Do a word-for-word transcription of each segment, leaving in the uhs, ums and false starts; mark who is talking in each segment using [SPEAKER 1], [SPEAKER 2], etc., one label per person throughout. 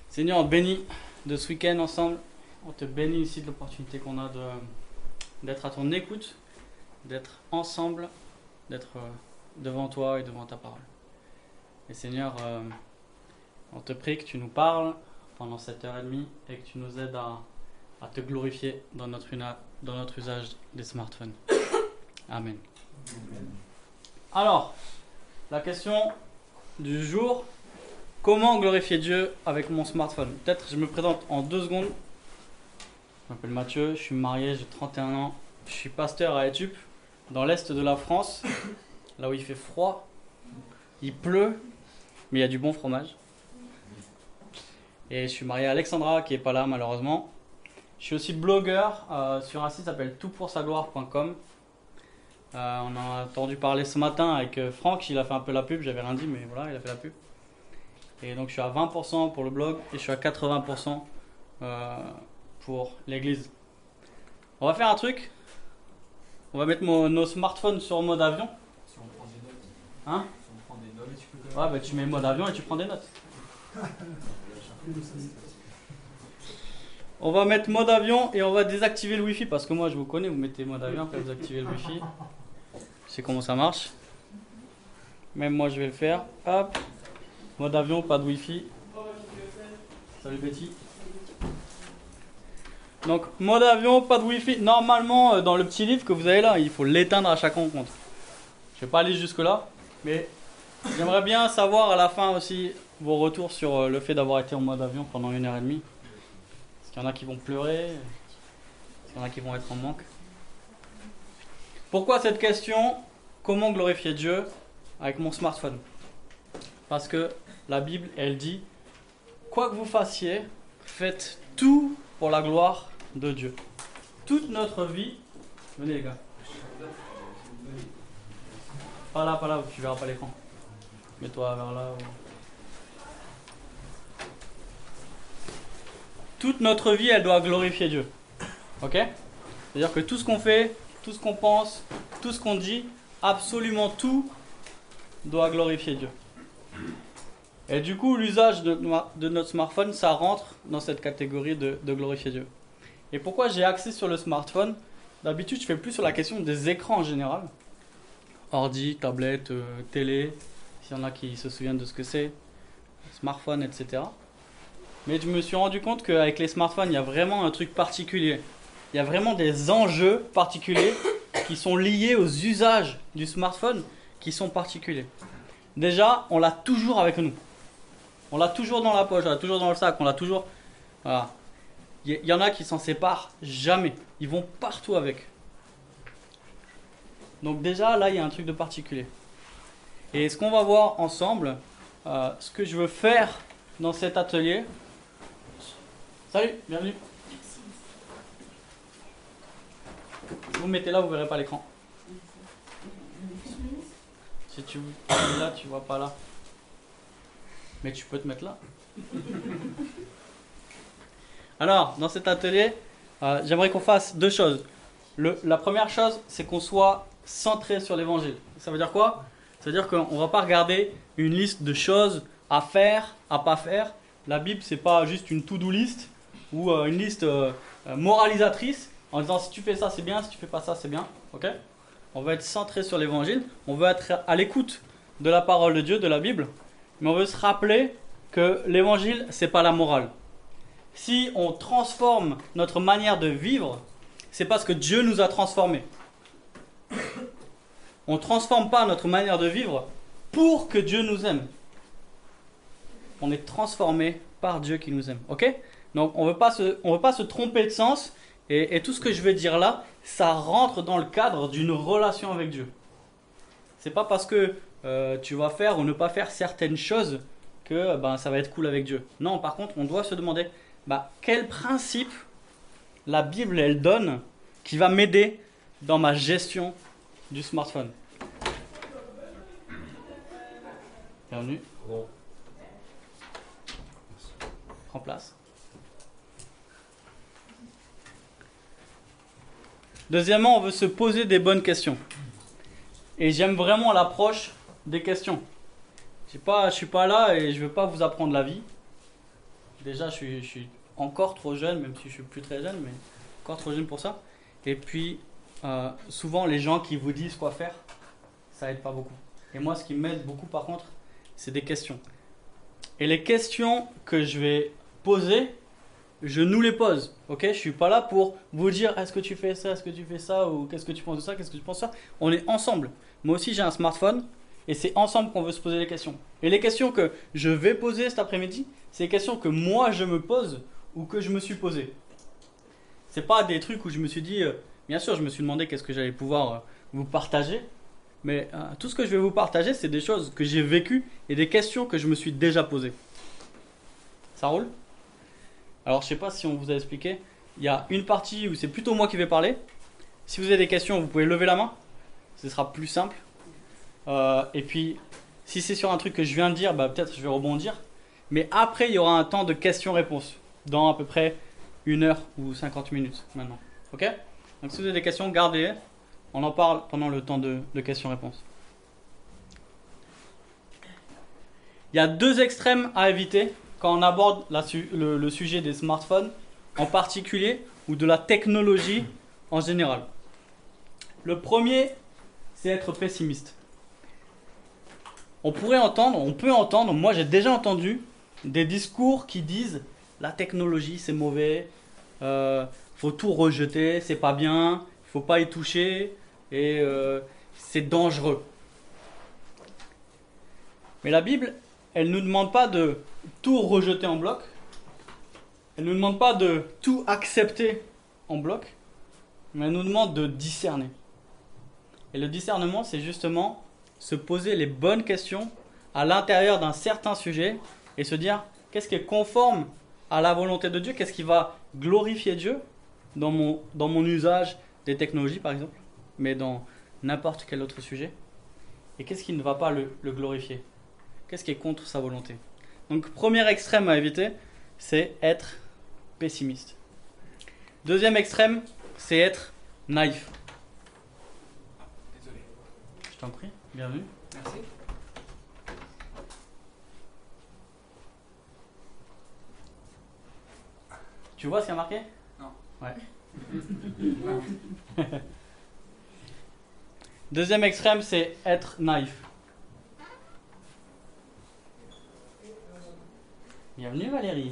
[SPEAKER 1] Seigneur, on te bénit de ce week-end ensemble. On te bénit ici de l'opportunité qu'on a de, d'être à ton écoute, d'être ensemble, d'être euh, devant toi et devant ta parole. Et Seigneur, euh, on te prie que tu nous parles pendant cette heure et demie et que tu nous aides à, à te glorifier dans notre, dans notre usage des smartphones. Amen. Amen. Alors, la question du jour, comment glorifier Dieu avec mon smartphone? Peut-être je me présente en deux secondes. Je m'appelle Mathieu, je suis marié, j'ai trente et un ans. Je suis pasteur à Etup, dans l'est de la France, là où il fait froid, il pleut, mais il y a du bon fromage. Et je suis marié à Alexandra, qui n'est pas là malheureusement. Je suis aussi blogueur euh, sur un site qui s'appelle tout pour sa gloire point com. Euh, on a entendu parler ce matin avec euh, Franck, il a fait un peu la pub, j'avais rien dit, mais voilà, il a fait la pub. Et donc je suis à vingt pour cent pour le blog et je suis à quatre-vingts pour cent euh, pour l'église. On va faire un truc. On va mettre mon, nos smartphones sur mode avion.
[SPEAKER 2] Si on prend des notes.
[SPEAKER 1] Hein?
[SPEAKER 2] Si on prend des notes, tu peux.
[SPEAKER 1] Ouais, bah tu mets mode avion et tu prends des notes. On va mettre mode avion et on va désactiver le wifi parce que moi je vous connais, vous mettez mode avion, après vous activez le wifi. Je sais comment ça marche. Même moi je vais le faire. Hop. Mode avion, pas de wifi. Salut Betty. Donc mode avion, pas de wifi. Normalement dans le petit livre que vous avez là, il faut l'éteindre à chaque rencontre. Je vais pas aller jusque là, mais j'aimerais bien savoir à la fin aussi vos retours sur le fait d'avoir été en mode avion pendant une heure et demie. Est-ce qu'il y en a qui vont pleurer? Est-ce qu'il y en a qui vont être en manque? Pourquoi cette question? Comment glorifier Dieu avec mon smartphone? Parce que la Bible, elle dit, quoi que vous fassiez, faites tout pour la gloire de Dieu. Toute notre vie, venez les gars. Pas là, pas là, tu verras pas l'écran. Mets-toi vers là. Ou... Toute notre vie, elle doit glorifier Dieu. Ok? C'est-à-dire que tout ce qu'on fait, tout ce qu'on pense, tout ce qu'on dit, absolument tout doit glorifier Dieu. Et du coup, l'usage de, de notre smartphone, ça rentre dans cette catégorie de, de glorifier Dieu. Et pourquoi j'ai axé sur le smartphone? D'habitude, je fais plus sur la question des écrans en général. Ordi, tablette, euh, télé, s'il y en a qui se souviennent de ce que c'est, smartphone, et cetera. Mais je me suis rendu compte qu'avec les smartphones, il y a vraiment un truc particulier. Il y a vraiment des enjeux particuliers qui sont liés aux usages du smartphone qui sont particuliers. Déjà, on l'a toujours avec nous. On l'a toujours dans la poche, on l'a toujours dans le sac, on l'a toujours... Voilà. Il y en a qui s'en séparent jamais. Ils vont partout avec. Donc déjà, là, il y a un truc de particulier. Et ce qu'on va voir ensemble, euh, ce que je veux faire dans cet atelier... Salut, bienvenue. Vous mettez là, vous ne verrez pas l'écran. Si tu es là, tu ne vois pas là. Mais tu peux te mettre là. Alors, dans cet atelier, euh, j'aimerais qu'on fasse deux choses. Le, la première chose, c'est qu'on soit centré sur l'évangile. Ça veut dire quoi? Ça veut dire qu'on ne va pas regarder une liste de choses à faire, à pas faire. La Bible, ce n'est pas juste une to-do list ou euh, une liste euh, moralisatrice en disant si tu fais ça, c'est bien, si tu fais pas ça, c'est bien. Okay? On va être centré sur l'évangile. On veut être à l'écoute de la parole de Dieu, de la Bible. Mais on veut se rappeler que l'évangile, ce n'est pas la morale. Si on transforme notre manière de vivre, c'est parce que Dieu nous a transformés. On ne transforme pas notre manière de vivre pour que Dieu nous aime. On est transformé par Dieu qui nous aime. Ok? Donc on ne veut pas se, on veut pas se tromper de sens. Et, et tout ce que je vais dire là, ça rentre dans le cadre d'une relation avec Dieu. C'est pas parce que euh, tu vas faire ou ne pas faire certaines choses que ben, ça va être cool avec Dieu. Non, par contre, on doit se demander bah, quel principe la Bible elle donne qui va m'aider dans ma gestion du smartphone. Bienvenue. Prends place. Deuxièmement, on veut se poser des bonnes questions. Et j'aime vraiment l'approche des questions. Je ne suis pas là et je ne veux pas vous apprendre la vie. déjà, je suis, je suis encore trop jeune, même si je suis plus très jeune, mais encore trop jeune pour ça. Et puis, euh, souvent, les gens qui vous disent quoi faire, ça aide pas beaucoup. Et moi, ce qui m'aide beaucoup, par contre, c'est des questions. Et les questions que je vais poser, je nous les pose. Ok, je suis pas là pour vous dire est-ce que tu fais ça, est-ce que tu fais ça, ou qu'est-ce que tu penses de ça, qu'est-ce que tu penses de ça. On est ensemble. Moi aussi, j'ai un smartphone. Et c'est ensemble qu'on veut se poser les questions. Et les questions que je vais poser cet après-midi, c'est les questions que moi je me pose ou que je me suis posé. C'est pas des trucs où je me suis dit, euh, bien sûr, je me suis demandé qu'est-ce que j'allais pouvoir euh, vous partager, mais euh, tout ce que je vais vous partager, c'est des choses que j'ai vécues et des questions que je me suis déjà posées. Ça roule? Alors, je sais pas si on vous a expliqué. Il y a une partie où c'est plutôt moi qui vais parler. Si vous avez des questions, vous pouvez lever la main. Ce sera plus simple. Euh, et puis, si c'est sur un truc que je viens de dire, bah, peut-être je vais rebondir. Mais après, il y aura un temps de questions-réponses dans à peu près une heure ou cinquante minutes maintenant. Ok? Donc, si vous avez des questions, gardez-les. On en parle pendant le temps de, de questions-réponses. Il y a deux extrêmes à éviter quand on aborde la, le, le sujet des smartphones en particulier ou de la technologie en général. Le premier, c'est être pessimiste. On pourrait entendre, on peut entendre, moi j'ai déjà entendu des discours qui disent la technologie c'est mauvais, euh, faut tout rejeter, c'est pas bien, il faut pas y toucher et euh, c'est dangereux. Mais la Bible, elle nous demande pas de tout rejeter en bloc, elle nous demande pas de tout accepter en bloc, mais elle nous demande de discerner. Et le discernement, c'est justement se poser les bonnes questions à l'intérieur d'un certain sujet et se dire qu'est-ce qui est conforme à la volonté de Dieu, qu'est-ce qui va glorifier Dieu dans mon, dans mon usage des technologies par exemple, mais dans n'importe quel autre sujet, et qu'est-ce qui ne va pas le, le glorifier, qu'est-ce qui est contre sa volonté. Donc premier extrême à éviter, c'est être pessimiste. Deuxième extrême, c'est être naïf.
[SPEAKER 2] Désolé.
[SPEAKER 1] Je t'en prie. Bienvenue.
[SPEAKER 2] Merci.
[SPEAKER 1] Tu vois ce qu'il y a marqué?
[SPEAKER 2] Non.
[SPEAKER 1] Ouais. Deuxième extrême, c'est être naïf. Bienvenue Valérie.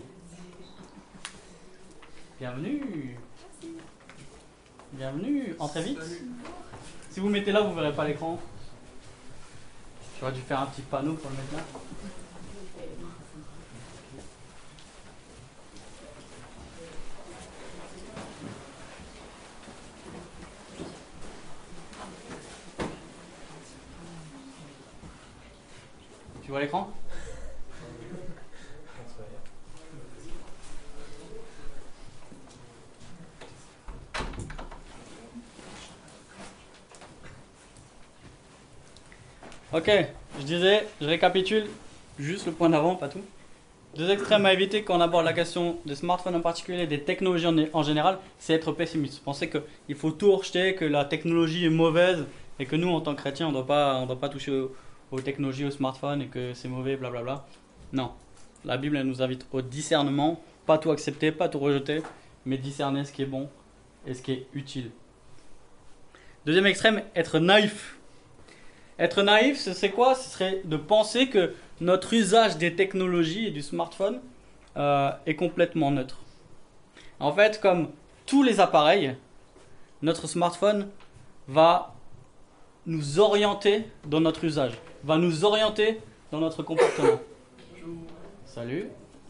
[SPEAKER 1] Bienvenue. Bienvenue. Entrez vite.
[SPEAKER 2] Salut.
[SPEAKER 1] Si vous mettez là, vous ne verrez pas l'écran. J'aurais dû faire un petit panneau pour le mettre là. Tu vois l'écran? Ok, je disais, je récapitule juste le point d'avant, pas tout. Deux extrêmes à éviter quand on aborde la question des smartphones en particulier, des technologies en, en général, c'est être pessimiste. Penser qu'il faut tout rejeter, que la technologie est mauvaise et que nous, en tant que chrétiens, on ne doit pas, on doit pas toucher aux, aux technologies, aux smartphones et que c'est mauvais, blablabla. Non, la Bible, elle nous invite au discernement, pas tout accepter, pas tout rejeter, mais discerner ce qui est bon et ce qui est utile. Deuxième extrême, être naïf. Être naïf, c'est quoi? Ce serait de penser que notre usage des technologies et du smartphone euh, est complètement neutre. En fait, comme tous les appareils, notre smartphone va nous orienter dans notre usage, va nous orienter dans notre comportement. Salut.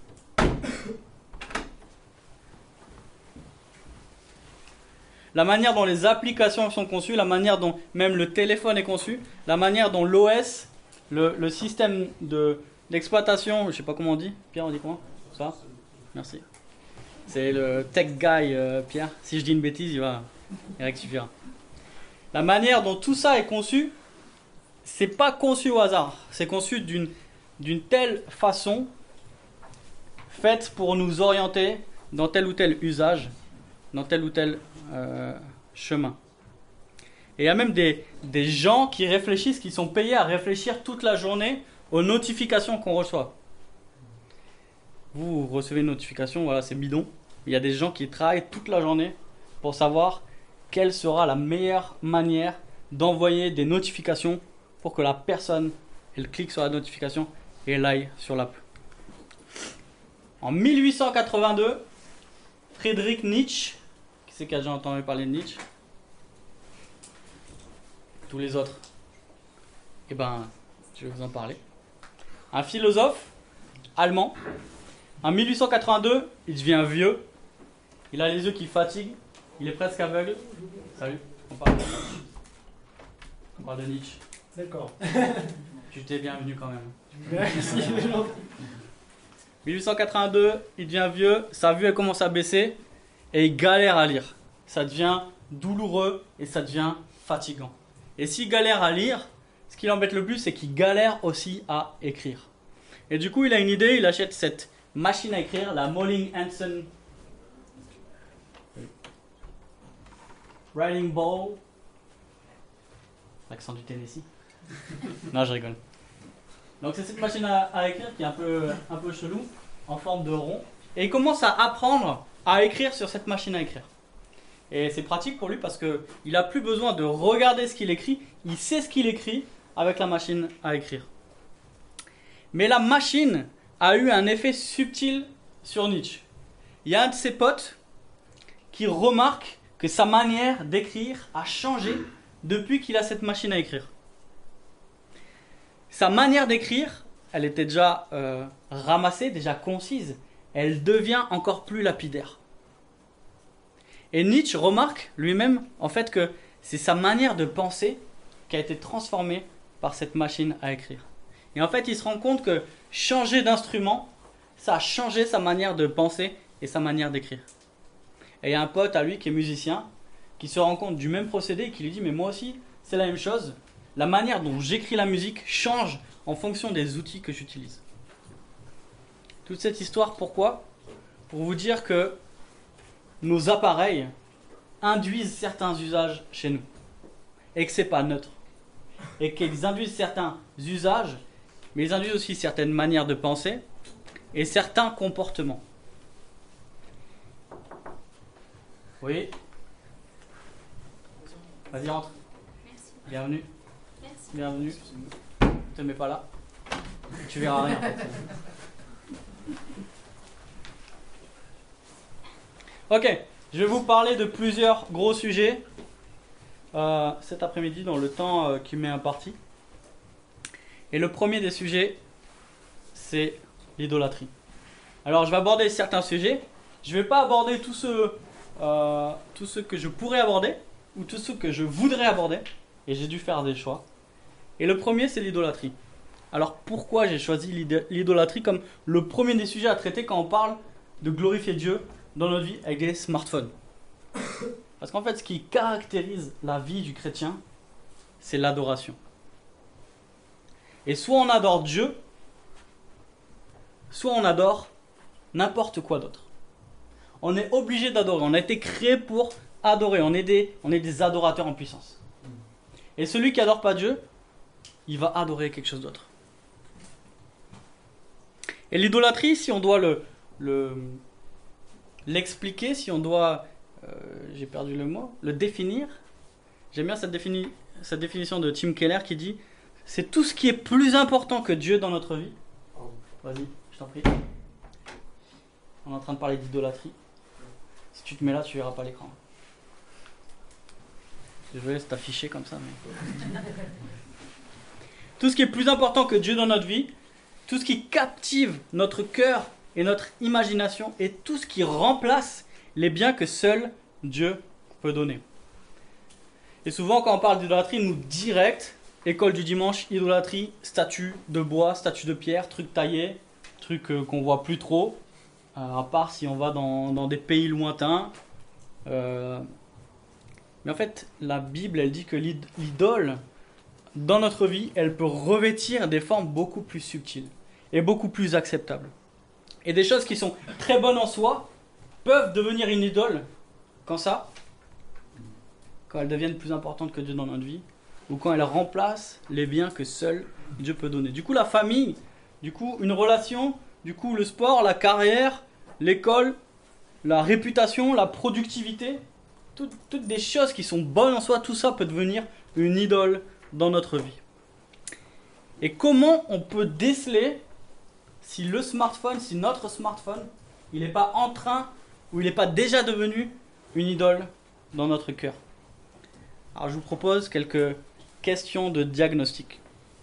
[SPEAKER 1] La manière dont les applications sont conçues, la manière dont même le téléphone est conçu, la manière dont l'O S, le, le système de, d'exploitation, je ne sais pas comment on dit, Pierre, on dit comment? Ça? Merci. C'est le tech guy, euh, Pierre. Si je dis une bêtise, il va il rectifiera. La manière dont tout ça est conçu, c'est pas conçu au hasard. C'est conçu d'une, d'une telle façon, faite pour nous orienter dans tel ou tel usage, dans tel ou tel euh, chemin. Et il y a même des, des gens qui réfléchissent, qui sont payés à réfléchir toute la journée aux notifications qu'on reçoit. vous recevez une notification, voilà, c'est bidon. Il y a des gens qui travaillent toute la journée pour savoir quelle sera la meilleure manière d'envoyer des notifications pour que la personne, elle clique sur la notification et elle aille sur l'app. En mille huit cent quatre-vingt-deux, Friedrich Nietzsche, qui c'est qui a déjà entendu parler de Nietzsche? Tous les autres. Eh ben, je vais vous en parler. Un philosophe allemand. En mille huit cent quatre-vingt-deux, il devient vieux. Il a les yeux qui fatiguent. Il est presque aveugle. Salut, on parle de Nietzsche. On parle de Nietzsche.
[SPEAKER 3] D'accord.
[SPEAKER 1] Tu t'es bienvenu quand même.
[SPEAKER 3] Merci.
[SPEAKER 1] mille huit cent quatre-vingt-deux, il devient vieux. Sa vue elle commence à baisser. Et il galère à lire. Ça devient douloureux et ça devient fatigant. Et s'il galère à lire, ce qui l'embête le plus, c'est qu'il galère aussi à écrire. Et du coup, il a une idée, il achète cette machine à écrire, la Molling Hanson Writing Ball. L'accent du Tennessee. Non, je rigole. Donc c'est cette machine à, à écrire qui est un peu, un peu chelou, en forme de rond. Et il commence à apprendre à écrire sur cette machine à écrire. Et c'est pratique pour lui parce qu'il n'a plus besoin de regarder ce qu'il écrit, il sait ce qu'il écrit avec la machine à écrire. Mais la machine a eu un effet subtil sur Nietzsche. Il y a un de ses potes qui remarque que sa manière d'écrire a changé depuis qu'il a cette machine à écrire. Sa manière d'écrire, elle était déjà euh, ramassée, déjà concise, elle devient encore plus lapidaire. Et Nietzsche remarque lui-même en fait que c'est sa manière de penser qui a été transformée par cette machine à écrire. Et en fait, il se rend compte que changer d'instrument, ça a changé sa manière de penser et sa manière d'écrire. Et il y a un pote à lui qui est musicien, qui se rend compte du même procédé et qui lui dit « Mais moi aussi, c'est la même chose. La manière dont j'écris la musique change en fonction des outils que j'utilise. » Toute cette histoire, pourquoi ? Pour vous dire que nos appareils induisent certains usages chez nous et que ce n'est pas neutre. Et qu'ils induisent certains usages, mais ils induisent aussi certaines manières de penser et certains comportements. Oui. Vas-y, rentre.
[SPEAKER 4] Merci.
[SPEAKER 1] Bienvenue.
[SPEAKER 4] Merci.
[SPEAKER 1] Bienvenue. Ne te mets pas là. Tu verras rien. Ok, je vais vous parler de plusieurs gros sujets euh, cet après-midi dans le temps euh, qui m'est imparti. Et le premier des sujets, c'est l'idolâtrie. Alors, je vais aborder certains sujets. Je ne vais pas aborder tous ceux, euh, tous ceux que je pourrais aborder ou tous ceux que je voudrais aborder. Et j'ai dû faire des choix. Et le premier, c'est l'idolâtrie. Alors, pourquoi j'ai choisi l'idolâtrie comme le premier des sujets à traiter quand on parle de glorifier Dieu dans notre vie avec des smartphones? Parce qu'en fait, ce qui caractérise la vie du chrétien, c'est l'adoration. Et soit on adore Dieu, soit on adore n'importe quoi d'autre. On est obligé d'adorer. On a été créé pour adorer. On est des, on est des adorateurs en puissance. Et celui qui n'adore pas Dieu, il va adorer quelque chose d'autre. Et l'idolâtrie, si on doit le, le, l'expliquer, si on doit, euh, j'ai perdu le mot, le définir, j'aime bien cette, défini, cette définition de Tim Keller qui dit « C'est tout ce qui est plus important que Dieu dans notre vie. » Vas-y, je t'en prie. On est en train de parler d'idolâtrie. Si tu te mets là, tu verras pas l'écran. Je vais laisser t'afficher comme ça. Mais... tout ce qui est plus important que Dieu dans notre vie, tout ce qui captive notre cœur et notre imagination, et tout ce qui remplace les biens que seul Dieu peut donner. Et souvent, quand on parle d'idolâtrie, nous direct, école du dimanche, idolâtrie, statue de bois, statue de pierre, truc taillé, truc euh, qu'on voit plus trop, euh, à part si on va dans, dans des pays lointains. Euh, mais en fait, la Bible, elle dit que l'idole, dans notre vie, elle peut revêtir des formes beaucoup plus subtiles et beaucoup plus acceptables. Et des choses qui sont très bonnes en soi peuvent devenir une idole. Quand ça ? Quand elles deviennent plus importantes que Dieu dans notre vie, ou quand elles remplacent les biens que seul Dieu peut donner. Du coup, la famille, du coup, une relation Du coup, le sport, la carrière, l'école, la réputation, la productivité, toutes, toutes des choses qui sont bonnes en soi, tout ça peut devenir une idole dans notre vie. Et comment on peut déceler si le smartphone, si notre smartphone, il n'est pas en train ou il n'est pas déjà devenu une idole dans notre cœur? Alors je vous propose quelques questions de diagnostic.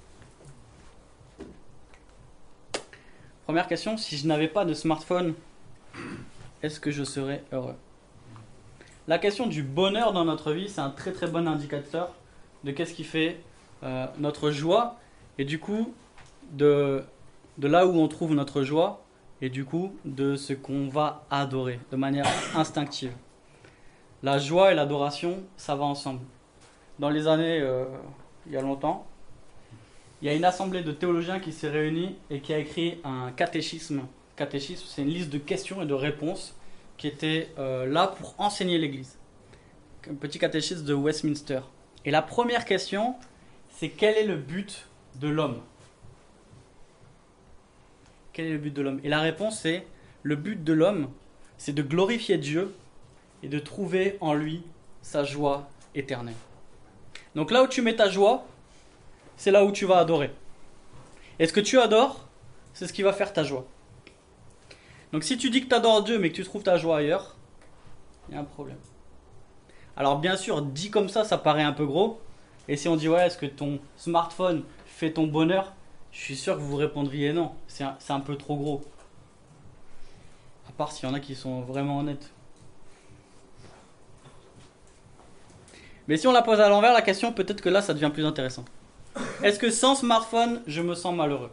[SPEAKER 1] Première question, si je n'avais pas de smartphone, est-ce que je serais heureux? La question du bonheur dans notre vie, c'est un très très bon indicateur de qu'est-ce qui fait euh, notre joie et du coup de, de là où on trouve notre joie et du coup de ce qu'on va adorer de manière instinctive. La joie et l'adoration, ça va ensemble. Dans les années, euh, il y a longtemps, il y a une assemblée de théologiens qui s'est réunie et qui a écrit un catéchisme. Catéchisme, c'est une liste de questions et de réponses qui était euh, là pour enseigner l'Église. Un petit catéchisme de Westminster. Et la première question, c'est quel est le but de l'homme? Quel est le but de l'homme? Et la réponse, c'est le but de l'homme, c'est de glorifier Dieu et de trouver en lui sa joie éternelle. Donc là où tu mets ta joie, c'est là où tu vas adorer. Et ce que tu adores, c'est ce qui va faire ta joie. Donc si tu dis que tu adores Dieu mais que tu trouves ta joie ailleurs, il y a un problème. Alors bien sûr, dit comme ça, ça paraît un peu gros. Et si on dit ouais, est-ce que ton smartphone fait ton bonheur? Je suis sûr que vous répondriez non. C'est un, c'est un peu trop gros. À part s'il y en a qui sont vraiment honnêtes. Mais si on la pose à l'envers, la question, peut-être que là, ça devient plus intéressant. Est-ce que sans smartphone, je me sens malheureux?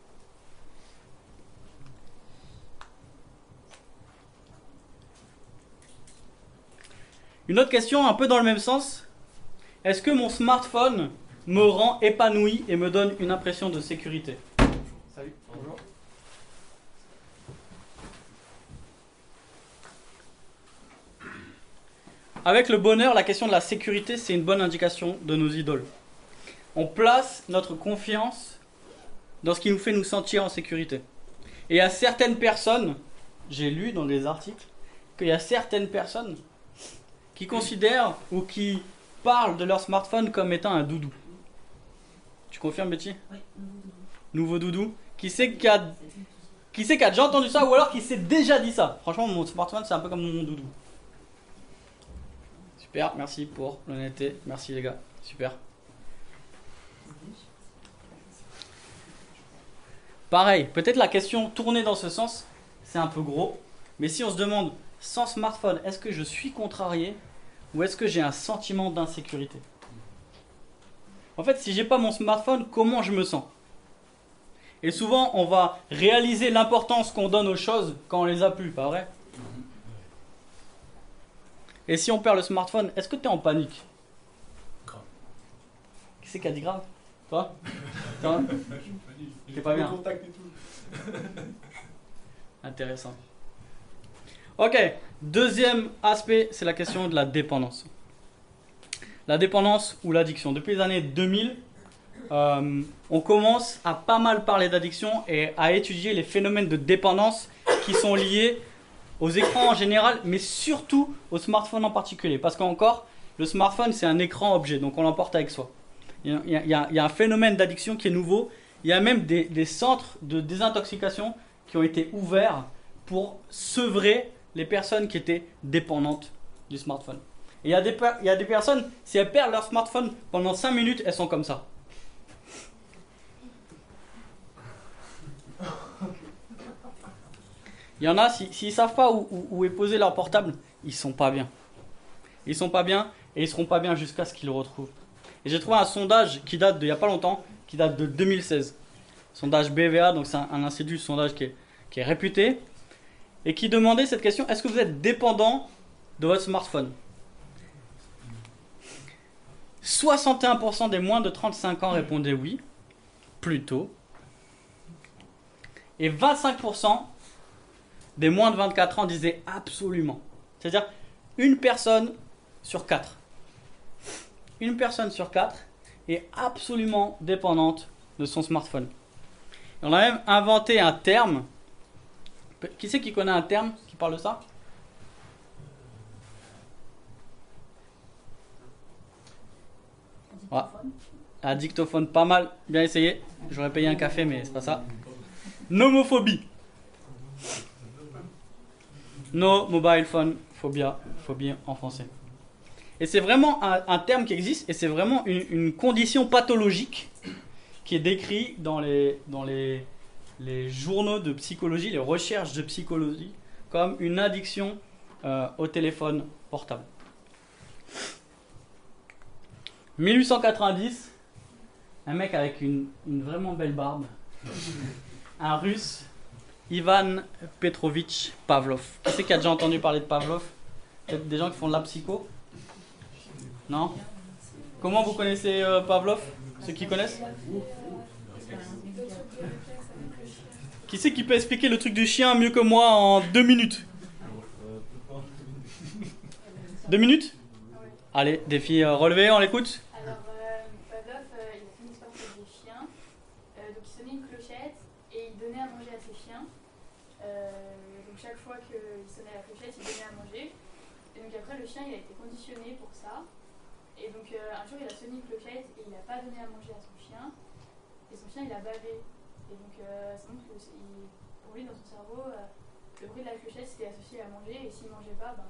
[SPEAKER 1] Une autre question, un peu dans le même sens. Est-ce que mon smartphone me rend épanoui et me donne une impression de sécurité? Salut, bonjour. Avec le bonheur, la question de la sécurité, c'est une bonne indication de nos idoles. On place notre confiance dans ce qui nous fait nous sentir en sécurité. Et il y a certaines personnes, j'ai lu dans des articles, qu'il y a certaines personnes qui considèrent ou qui parlent de leur smartphone comme étant un doudou. Tu confirmes, Betty?
[SPEAKER 3] Oui,
[SPEAKER 1] Nouveau doudou. Qui sait qui a, qui sait qui a déjà entendu ça ou alors qui s'est déjà dit ça? Franchement, mon smartphone, c'est un peu comme mon doudou. Super, merci pour l'honnêteté. Merci les gars, super. Pareil, peut-être la question tournée dans ce sens, c'est un peu gros. Mais si on se demande, sans smartphone, est-ce que je suis contrarié ou est-ce que j'ai un sentiment d'insécurité? En fait, si j'ai pas mon smartphone, comment je me sens? Et souvent, on va réaliser l'importance qu'on donne aux choses quand on les a plus, pas vrai? Et si on perd le smartphone, est-ce que tu es en panique?
[SPEAKER 2] Grave.
[SPEAKER 1] Qui c'est qui a dit grave? Toi? Toi? T'es pas bien? Intéressant. Ok, deuxième aspect, c'est la question de la dépendance. La dépendance ou l'addiction. Depuis les années deux mille, euh, on commence à pas mal parler d'addiction et à étudier les phénomènes de dépendance qui sont liés aux écrans en général, mais surtout au smartphone en particulier. Parce qu'encore, le smartphone, c'est un écran objet, donc on l'emporte avec soi. Il y a, il y a, il y a un phénomène d'addiction qui est nouveau. Il y a même des, des centres de désintoxication qui ont été ouverts pour sevrer les personnes qui étaient dépendantes du smartphone. Et il y a des, il y a des personnes, si elles perdent leur smartphone pendant cinq minutes, elles sont comme ça. Il y en a, s'ils si, ne savent pas où, où, où est posé leur portable, ils sont pas bien. Ils sont pas bien et ils seront pas bien jusqu'à ce qu'ils le retrouvent. Et j'ai trouvé un sondage qui date d'il n'y a pas longtemps, qui date de deux mille seize. Sondage B V A, donc c'est un, un institut de sondage qui est, qui est réputé, et qui demandait cette question, est-ce que vous êtes dépendant de votre smartphone? soixante et un pour cent des moins de trente-cinq ans répondaient oui, plutôt. Et vingt-cinq pour cent des moins de vingt-quatre ans disaient absolument. C'est-à-dire une personne sur quatre. Une personne sur quatre est absolument dépendante de son smartphone. Et on a même inventé un terme Qui c'est qui connaît un terme qui parle de ça? Ouais. Un dictophone, pas mal, bien essayé. J'aurais payé un café, mais c'est pas ça. Nomophobie. No mobile phone phobia, phobie en français. Et c'est vraiment un, un terme qui existe, et c'est vraiment une, une condition pathologique qui est décrite dans les, dans les, les journaux de psychologie, les recherches de psychologie, comme une addiction euh, au téléphone portable. mille huit cent quatre-vingt-dix, un mec avec une, une vraiment belle barbe, un russe, Ivan Petrovitch Pavlov. Qui c'est qui a déjà entendu parler de Pavlov? Peut-être des gens qui font de la psycho? Non? Comment vous connaissez euh, Pavlov? Ceux qui connaissent? Qui c'est qui peut expliquer le truc du chien mieux que moi en deux minutes? Deux minutes? Allez, défi euh, relevé, on l'écoute.
[SPEAKER 3] Alors, euh, Pavlov, euh, il a fait une expérience avec des chiens. Euh, donc, il sonnait une clochette et il donnait à manger à ses chiens. Euh, donc, chaque fois qu'il sonnait la clochette, il donnait à manger. Et donc, après, le chien, il a été conditionné pour ça. Et donc, euh, un jour, il a sonné une clochette et il n'a pas donné à manger à son chien. Et son chien, il a bavé. Et donc, euh, ça montre que il, pour lui, dans son cerveau, euh, le bruit de la clochette, c'était associé à manger. Et s'il ne mangeait pas, ben.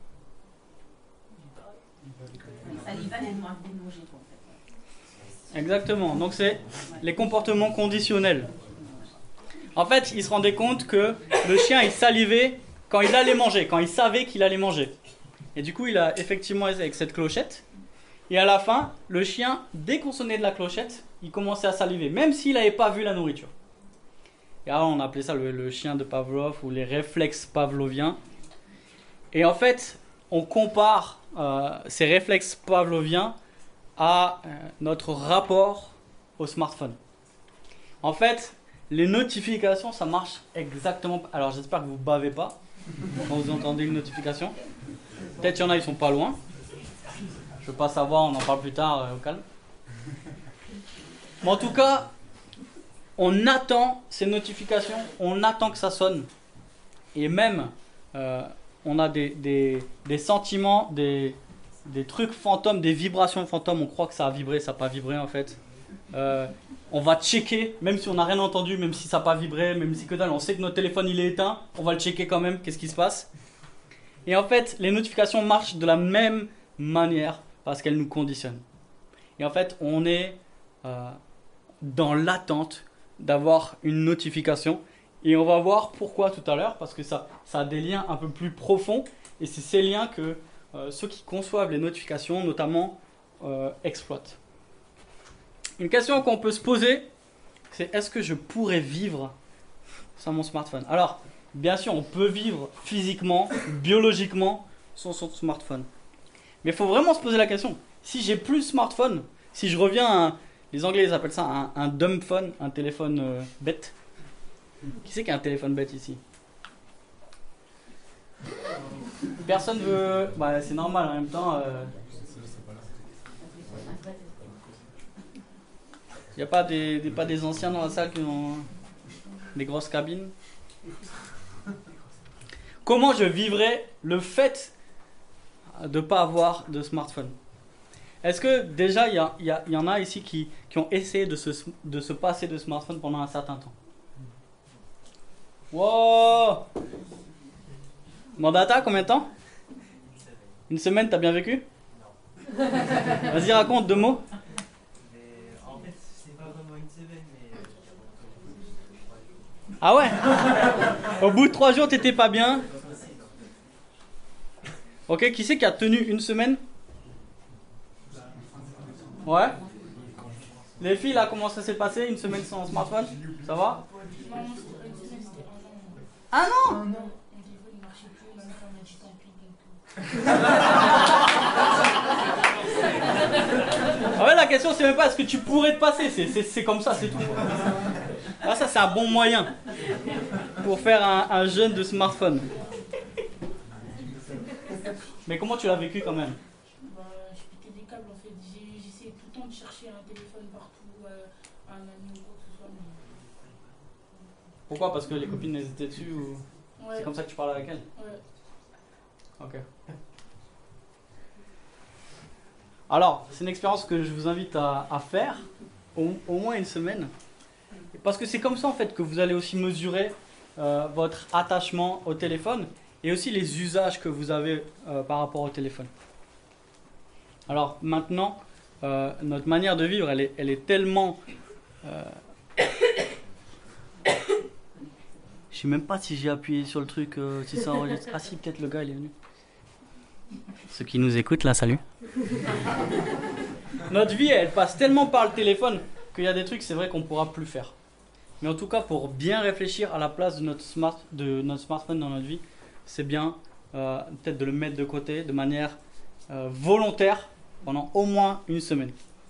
[SPEAKER 1] Exactement, donc c'est les comportements conditionnels. En fait, il se rendait compte que le chien il salivait quand il allait manger, quand il savait qu'il allait manger. Et du coup, il a effectivement essayé avec cette clochette. Et à la fin, le chien, dès qu'on sonnait de la clochette, il commençait à saliver, même s'il n'avait pas vu la nourriture. Et alors, on appelait ça le, le chien de Pavlov ou les réflexes pavloviens. Et en fait, on compare euh, ces réflexes pavloviens à euh, notre rapport au smartphone. En fait, les notifications, ça marche exactement. Alors, j'espère que vous ne bavez pas quand vous entendez une notification. Peut-être qu'il y en a, ils sont pas loin. Je ne veux pas savoir, on en parle plus tard euh, au calme. Mais en tout cas, on attend ces notifications, on attend que ça sonne. Et même, euh, on a des, des, des sentiments, des, des trucs fantômes, des vibrations fantômes. On croit que ça a vibré, ça n'a pas vibré en fait. Euh, on va checker, même si on n'a rien entendu, même si ça n'a pas vibré, même si que dalle, on sait que notre téléphone il est éteint, on va le checker quand même, qu'est-ce qui se passe. Et en fait, les notifications marchent de la même manière parce qu'elles nous conditionnent. Et en fait, on est euh, dans l'attente d'avoir une notification. Et on va voir pourquoi tout à l'heure, parce que ça, ça a des liens un peu plus profonds. Et c'est ces liens que euh, ceux qui conçoivent les notifications, notamment, euh, exploitent. Une question qu'on peut se poser, c'est est-ce que je pourrais vivre sans mon smartphone? Alors, bien sûr, on peut vivre physiquement, biologiquement, sans son smartphone. Mais il faut vraiment se poser la question. Si j'ai plus de smartphone, si je reviens à un, les Anglais ils appellent ça un, un dumb phone, un téléphone euh, bête. Qui c'est qui a un téléphone bête ici? Personne veut... Bah, c'est normal en même temps. Il euh... n'y a pas des, des, pas des anciens dans la salle qui ont des grosses cabines? Comment je vivrais le fait de ne pas avoir de smartphone? Est-ce que déjà il y, y, y en a ici qui, qui ont essayé de se, de se passer de smartphone pendant un certain temps? Wow! Mandata, combien de temps? Une semaine, t'as bien vécu? Non. Vas-y, raconte deux mots.
[SPEAKER 4] Mais, en fait, c'est pas vraiment une semaine, mais...
[SPEAKER 1] Ah ouais? Au bout de trois jours, t'étais pas bien? Ok, qui c'est qui a tenu une semaine? Ouais? Les filles, là, comment ça s'est passé? Une semaine sans smartphone? Ça va? Ah non? Ah ouais, la question c'est même pas est-ce que tu pourrais te passer, c'est, c'est, c'est comme ça, c'est tout. Ah, ça c'est un bon moyen pour faire un, un jeûne de smartphone. Mais comment tu l'as vécu quand même?
[SPEAKER 5] Bah, je pétais des câbles en fait, j'ai, j'essayais tout le temps de chercher un téléphone partout, euh, un ami ou quoi que ce soit. Mais...
[SPEAKER 1] Pourquoi? Parce que les copines elles étaient dessus ou...
[SPEAKER 5] Ouais.
[SPEAKER 1] C'est comme ça que tu parles avec elle?
[SPEAKER 5] Ouais.
[SPEAKER 1] Ok. Alors, c'est une expérience que je vous invite à, à faire, au, au moins une semaine. Parce que c'est comme ça en fait que vous allez aussi mesurer euh, votre attachement au téléphone et aussi les usages que vous avez euh, par rapport au téléphone. Alors maintenant, euh, notre manière de vivre, elle est, elle est tellement... Euh... Je sais même pas si j'ai appuyé sur le truc, euh, si ça enregistre. Ah si, peut-être le gars il est venu. Ceux qui nous écoutent là, salut. Notre vie, elle passe tellement par le téléphone qu'il y a des trucs, c'est vrai qu'on ne pourra plus faire. Mais en tout cas, pour bien réfléchir à la place de notre, smart, de notre smartphone dans notre vie, c'est bien euh, peut-être de le mettre de côté de manière euh, volontaire pendant au moins une semaine.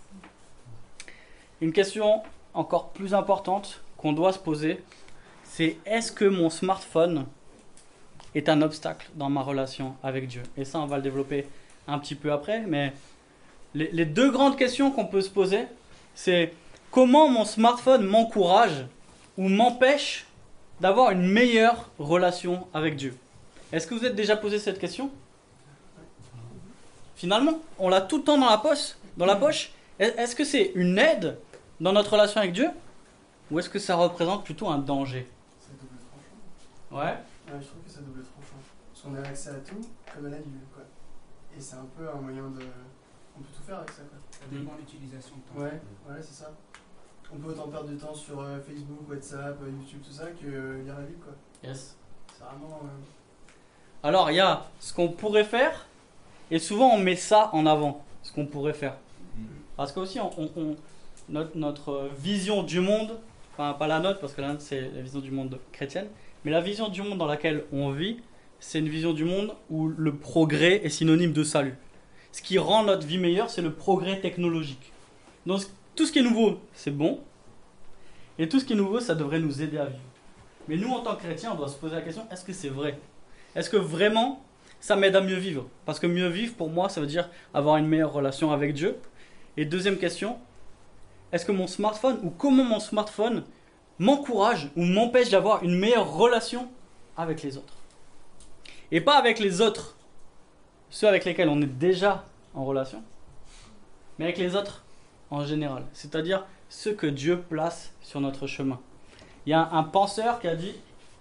[SPEAKER 1] Une question encore plus importante qu'on doit se poser, c'est est-ce que mon smartphone est un obstacle dans ma relation avec Dieu? Et ça, on va le développer un petit peu après, mais les, les deux grandes questions qu'on peut se poser, c'est comment mon smartphone m'encourage ou m'empêche d'avoir une meilleure relation avec Dieu? Est-ce que vous êtes déjà posé cette question? Finalement, on l'a tout le temps dans la poche. Dans la poche. Est-ce que c'est une aide dans notre relation avec Dieu? Ou est-ce que ça représente plutôt un danger?
[SPEAKER 6] C'est double tranchant.
[SPEAKER 1] Ouais.
[SPEAKER 6] Ouais, je trouve que c'est double tranchant. Parce qu'on a accès à tout, comme à la Bible, quoi. Et c'est un peu un moyen de... On peut tout faire avec ça, quoi.
[SPEAKER 2] Ça dépend de l'utilisation de ton
[SPEAKER 6] Ouais, ouais, c'est ça. On peut autant perdre du temps sur euh, Facebook, WhatsApp, euh, YouTube, tout ça, que euh, lire la Bible, quoi.
[SPEAKER 1] Yes.
[SPEAKER 6] C'est vraiment... Euh...
[SPEAKER 1] Alors, il y a ce qu'on pourrait faire, et souvent on met ça en avant, ce qu'on pourrait faire. Parce que aussi, on, on, on- notre, notre vision du monde, enfin pas la nôtre, parce que la nôtre c'est la vision du monde chrétienne, mais la vision du monde dans laquelle on vit, c'est une vision du monde où le progrès est synonyme de salut. Ce qui rend notre vie meilleure, c'est le progrès technologique. Donc tout ce qui est nouveau, c'est bon, et tout ce qui est nouveau, ça devrait nous aider à vivre. Mais nous, en tant que chrétiens, on doit se poser la question, est-ce que c'est vrai? Est-ce que vraiment ça m'aide à mieux vivre? Parce que mieux vivre, pour moi, ça veut dire avoir une meilleure relation avec Dieu. Et deuxième question, est-ce que mon smartphone ou comment mon smartphone m'encourage ou m'empêche d'avoir une meilleure relation avec les autres? Et pas avec les autres, ceux avec lesquels on est déjà en relation, mais avec les autres en général. C'est-à-dire ceux que Dieu place sur notre chemin. Il y a un penseur qui a dit...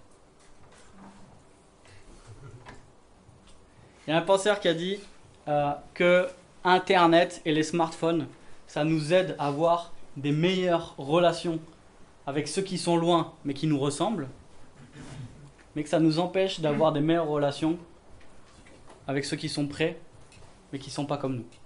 [SPEAKER 1] Il y a un penseur qui a dit euh, que Internet et les smartphones, ça nous aide à avoir des meilleures relations avec ceux qui sont loin mais qui nous ressemblent, mais que ça nous empêche d'avoir des meilleures relations avec ceux qui sont près mais qui ne sont pas comme nous.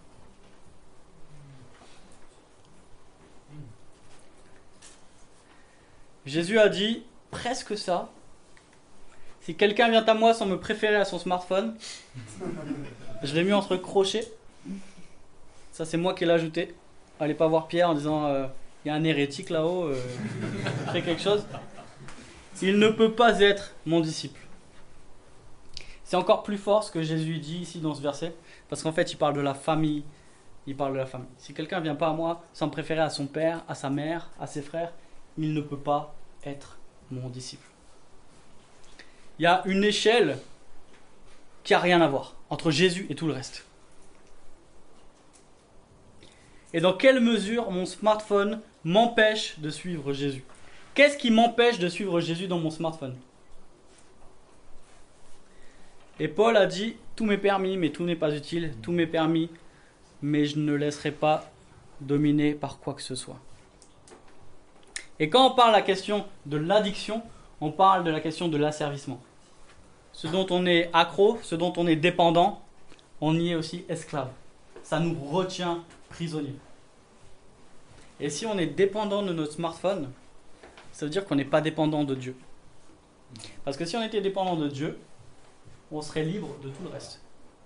[SPEAKER 1] Jésus a dit presque ça. Si quelqu'un vient à moi sans me préférer à son smartphone, je l'ai mis entre crochets. Ça, c'est moi qui l'ai ajouté. Allez pas voir Pierre en disant il euh, y a un hérétique là-haut, euh, fais quelque chose. Il ne peut pas être mon disciple. C'est encore plus fort ce que Jésus dit ici dans ce verset, parce qu'en fait, il parle de la famille. Il parle de la famille. Si quelqu'un vient pas à moi sans me préférer à son père, à sa mère, à ses frères, il ne peut pas être mon disciple. Il y a une échelle qui n'a rien à voir entre Jésus et tout le reste. Et dans quelle mesure mon smartphone m'empêche de suivre Jésus? Qu'est-ce qui m'empêche de suivre Jésus dans mon smartphone? Et Paul a dit, tout m'est permis, mais tout n'est pas utile. Tout m'est permis, mais je ne laisserai pas dominer par quoi que ce soit. Et quand on parle de la question de l'addiction, on parle de la question de l'asservissement. Ce dont on est accro, ce dont on est dépendant, on y est aussi esclave. Ça nous retient prisonniers. Et si on est dépendant de notre smartphone, ça veut dire qu'on n'est pas dépendant de Dieu. Parce que si on était dépendant de Dieu, on serait libre de tout le reste.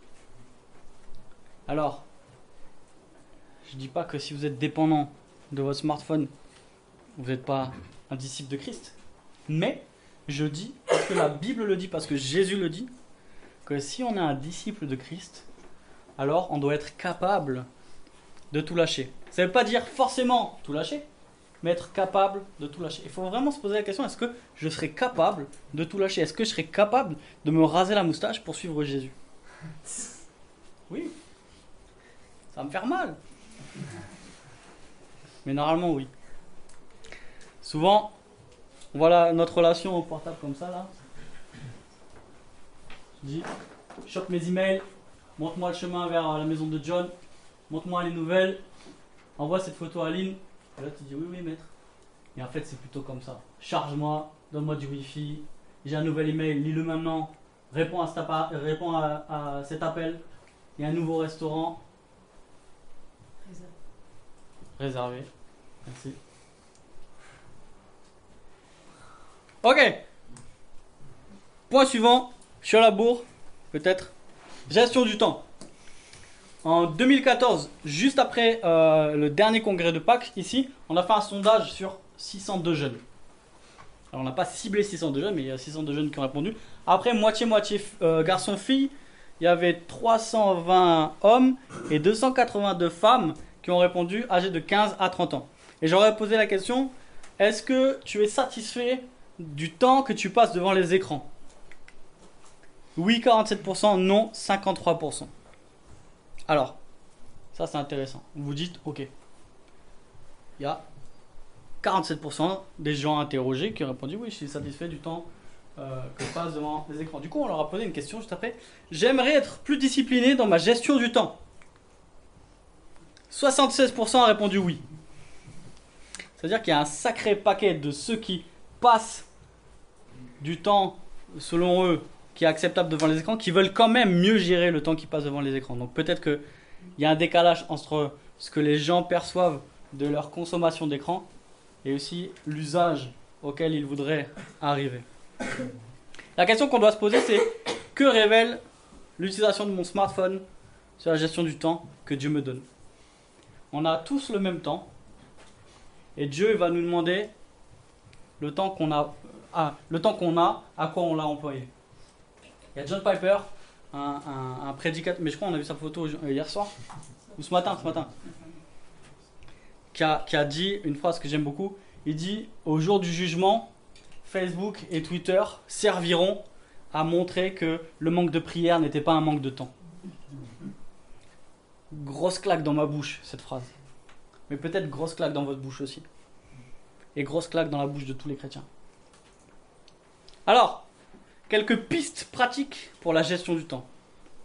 [SPEAKER 1] Alors, je ne dis pas que si vous êtes dépendant de votre smartphone, vous n'êtes pas un disciple de Christ. Mais je dis, parce que la Bible le dit, parce que Jésus le dit, que si on est un disciple de Christ, alors on doit être capable de tout lâcher. Ça ne veut pas dire forcément tout lâcher, mais être capable de tout lâcher. Il faut vraiment se poser la question, est-ce que je serai capable de tout lâcher? Est-ce que je serai capable de me raser la moustache pour suivre Jésus? Oui. Ça va me faire mal. Mais normalement, oui. Souvent, voilà notre relation au portable comme ça, là. Je dis, chope mes emails, montre-moi le chemin vers la maison de John, montre-moi les nouvelles, envoie cette photo à Aline. Et là, tu dis, oui, oui, maître. Et en fait, c'est plutôt comme ça. Charge-moi, donne-moi du wifi, j'ai un nouvel email, lis-le maintenant, réponds à cet, appa- réponds à, à cet appel, il y a un nouveau restaurant. Réservé. Merci. Ok. Point suivant. Je suis à la bourre. Peut-être. Gestion du temps. En deux mille quatorze, juste après euh, le dernier congrès de Pâques, ici, on a fait un sondage sur six cent deux jeunes. Alors on n'a pas ciblé six cent deux jeunes, mais il y a six cent deux jeunes qui ont répondu. Après, moitié-moitié euh, garçons-filles, il y avait trois cent vingt hommes et deux cent quatre-vingt-deux femmes qui ont répondu âgés de quinze à trente ans. Et j'aurais posé la question, est-ce que tu es satisfait du temps que tu passes devant les écrans? Oui, quarante-sept pour cent, non, cinquante-trois pour cent. Alors, ça c'est intéressant. Vous vous dites, ok, il y a quarante-sept pour cent des gens interrogés qui ont répondu, oui, je suis satisfait du temps euh, que je passe devant les écrans. Du coup, on leur a posé une question juste après. J'aimerais être plus discipliné dans ma gestion du temps. soixante-seize pour cent a répondu oui. C'est-à-dire qu'il y a un sacré paquet de ceux qui passent du temps, selon eux, qui est acceptable devant les écrans, qui veulent quand même mieux gérer le temps qu'ils passent devant les écrans. Donc peut-être qu'il y a un décalage entre ce que les gens perçoivent de leur consommation d'écran et aussi l'usage auquel ils voudraient arriver. La question qu'on doit se poser, c'est que révèle l'utilisation de mon smartphone sur la gestion du temps que Dieu me donne? On a tous le même temps et Dieu va nous demander le temps qu'on a, ah, le temps qu'on a, à quoi on l'a employé. Il y a John Piper, un, un, un prédicateur, mais je crois qu'on a vu sa photo hier soir, ou ce matin, ce matin, qui a, qui a dit une phrase que j'aime beaucoup. Il dit, au jour du jugement, Facebook et Twitter serviront à montrer que le manque de prière n'était pas un manque de temps. Grosse claque dans ma bouche, cette phrase. Mais peut-être grosse claque dans votre bouche aussi. Et grosse claque dans la bouche de tous les chrétiens. Alors, quelques pistes pratiques pour la gestion du temps.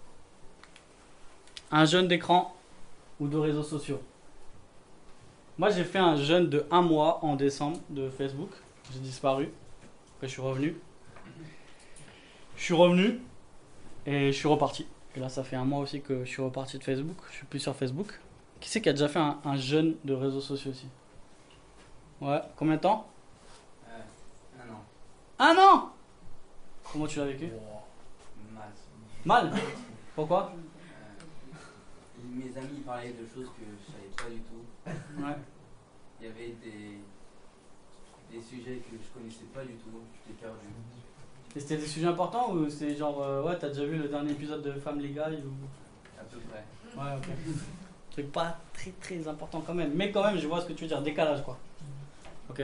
[SPEAKER 1] Un jeûne d'écran ou de réseaux sociaux. Moi, j'ai fait un jeûne de un mois en décembre de Facebook. J'ai disparu. Après, je suis revenu. Je suis revenu et je suis reparti. Et là, ça fait un mois aussi que je suis reparti de Facebook. Je suis plus sur Facebook. Qui c'est qui a déjà fait un, un jeûne de réseaux sociaux aussi? Ouais. Combien de temps?
[SPEAKER 7] euh, Un an.
[SPEAKER 1] Un an? Comment tu l'as vécu?
[SPEAKER 7] Oh, mal.
[SPEAKER 1] Mal? Pourquoi?
[SPEAKER 7] Euh, mes amis parlaient de choses que je savais pas du tout.
[SPEAKER 1] Ouais.
[SPEAKER 7] Il y avait des, des sujets que je connaissais pas du tout. J'étais perdu.
[SPEAKER 1] Et c'était des sujets importants ou c'est genre, euh, ouais, t'as déjà vu le dernier épisode de Family Guy ou...
[SPEAKER 7] À peu près.
[SPEAKER 1] Ouais, ok. Truc pas très très important quand même. Mais quand même, je vois ce que tu veux dire. Décalage, quoi. Ok.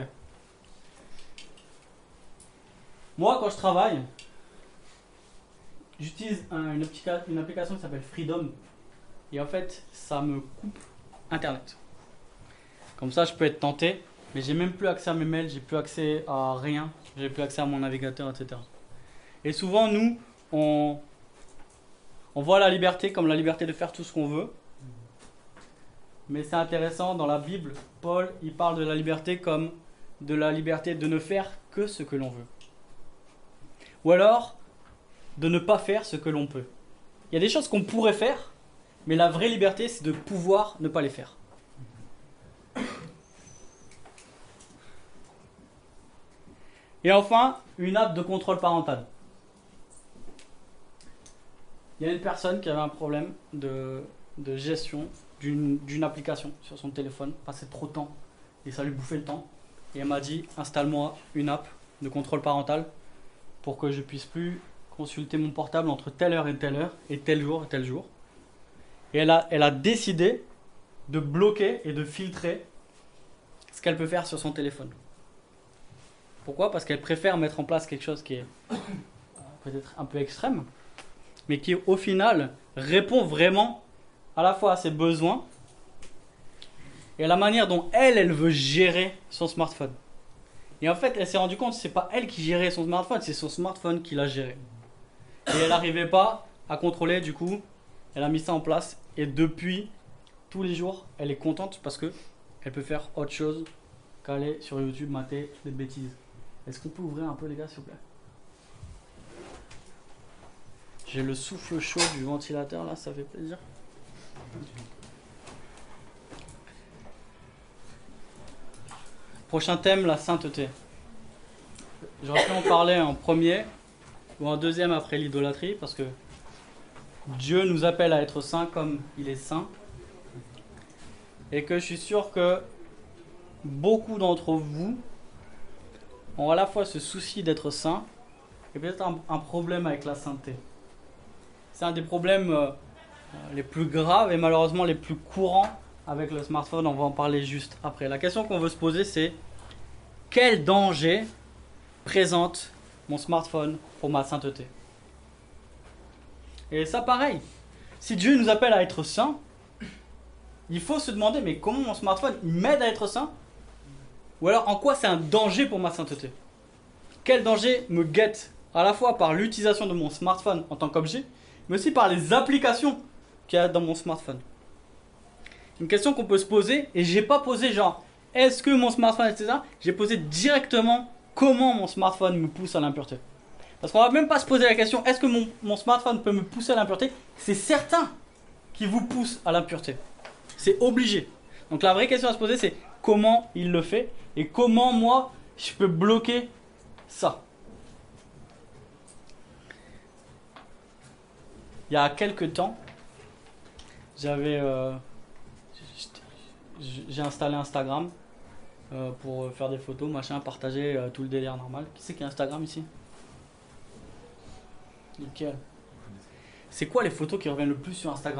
[SPEAKER 1] Moi, quand je travaille, j'utilise un- une, applica- une application qui s'appelle Freedom. Et en fait, ça me coupe Internet. Comme ça, je peux être tenté. Mais j'ai même plus accès à mes mails, j'ai plus accès à rien. J'ai plus accès à mon navigateur, et cetera. Et souvent, nous, on, on voit la liberté comme la liberté de faire tout ce qu'on veut. Mais c'est intéressant, dans la Bible, Paul, il parle de la liberté comme de la liberté de ne faire que ce que l'on veut. Ou alors, de ne pas faire ce que l'on peut. Il y a des choses qu'on pourrait faire, mais la vraie liberté, c'est de pouvoir ne pas les faire. Et enfin, une app de contrôle parental. Il y a une personne qui avait un problème de, de gestion d'une, d'une application sur son téléphone, passait trop de temps et ça lui bouffait le temps. Et elle m'a dit, installe-moi une app de contrôle parental pour que je puisse plus consulter mon portable entre telle heure et telle heure, et tel jour et tel jour. Et elle a, elle a décidé de bloquer et de filtrer ce qu'elle peut faire sur son téléphone. Pourquoi ? Parce qu'elle préfère mettre en place quelque chose qui est peut-être un peu extrême, mais qui au final répond vraiment à la fois à ses besoins et à la manière dont elle, elle veut gérer son smartphone. Et en fait, elle s'est rendue compte que ce n'est pas elle qui gérait son smartphone, c'est son smartphone qui l'a géré. Et elle n'arrivait pas à contrôler, du coup, elle a mis ça en place. Et depuis, tous les jours, elle est contente parce que elle peut faire autre chose qu'aller sur YouTube mater des bêtises. Est-ce qu'on peut ouvrir un peu, les gars, s'il vous plaît ? J'ai le souffle chaud du ventilateur, là, ça fait plaisir. Prochain thème, la sainteté. J'aurais pu en parler en premier ou en deuxième après l'idolâtrie, parce que Dieu nous appelle à être saints comme il est saint. Et que je suis sûr que beaucoup d'entre vous ont à la fois ce souci d'être saints et peut-être un, un problème avec la sainteté. C'est un des problèmes euh, les plus graves et malheureusement les plus courants avec le smartphone. On va en parler juste après. La question qu'on veut se poser, c'est quel danger présente mon smartphone pour ma sainteté ? Et ça, pareil. Si Dieu nous appelle à être saints, il faut se demander, mais comment mon smartphone il m'aide à être saint ? Ou alors, en quoi c'est un danger pour ma sainteté ? Quel danger me guette à la fois par l'utilisation de mon smartphone en tant qu'objet, mais aussi par les applications qu'il y a dans mon smartphone ? Une question qu'on peut se poser, et j'ai pas posé genre, est-ce que mon smartphone, et cetera. J'ai posé directement comment mon smartphone me pousse à l'impureté. Parce qu'on va même pas se poser la question, est-ce que mon, mon smartphone peut me pousser à l'impureté ? C'est certain qu'il vous pousse à l'impureté. C'est obligé. Donc la vraie question à se poser, c'est comment il le fait et comment moi, je peux bloquer ça. Il y a quelques temps, j'avais, euh, j'ai installé Instagram euh, pour faire des photos, machin, partager euh, tout le délire normal. Qui c'est qui a Instagram ici ? Nickel. C'est quoi les photos qui reviennent le plus sur Instagram ?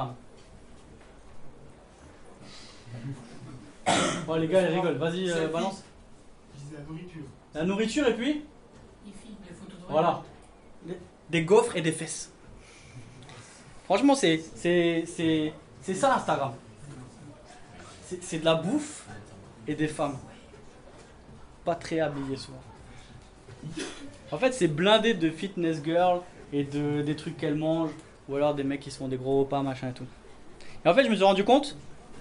[SPEAKER 1] Bon les gars ils rigolent, vas-y euh, balance.
[SPEAKER 6] Je disais la nourriture.
[SPEAKER 1] La nourriture et puis
[SPEAKER 5] Les filles, les photos de
[SPEAKER 1] voilà. Les- Des gaufres et des fesses. Franchement c'est, c'est, c'est, c'est ça Instagram. C'est, c'est de la bouffe et des femmes. Pas très habillées souvent. En fait c'est blindé de fitness girl et de, des trucs qu'elles mangent. Ou alors des mecs qui se font des gros repas machin et tout. Et en fait je me suis rendu compte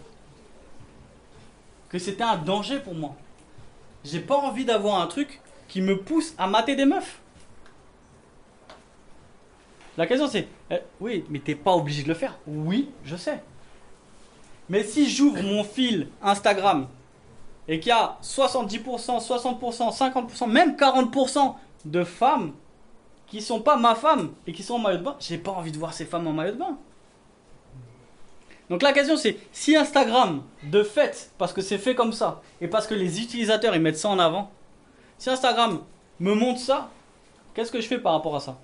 [SPEAKER 1] que c'était un danger pour moi. J'ai pas envie d'avoir un truc qui me pousse à mater des meufs. La question c'est, euh, oui, mais t'es pas obligé de le faire. Oui, je sais. Mais si j'ouvre mon fil Instagram et qu'il y a soixante-dix pour cent, soixante pour cent, cinquante pour cent, même quarante pour cent de femmes qui sont pas ma femme et qui sont en maillot de bain, j'ai pas envie de voir ces femmes en maillot de bain. Donc la question c'est, si Instagram, de fait, parce que c'est fait comme ça, et parce que les utilisateurs ils mettent ça en avant, si Instagram me montre ça, qu'est-ce que je fais par rapport à ça ?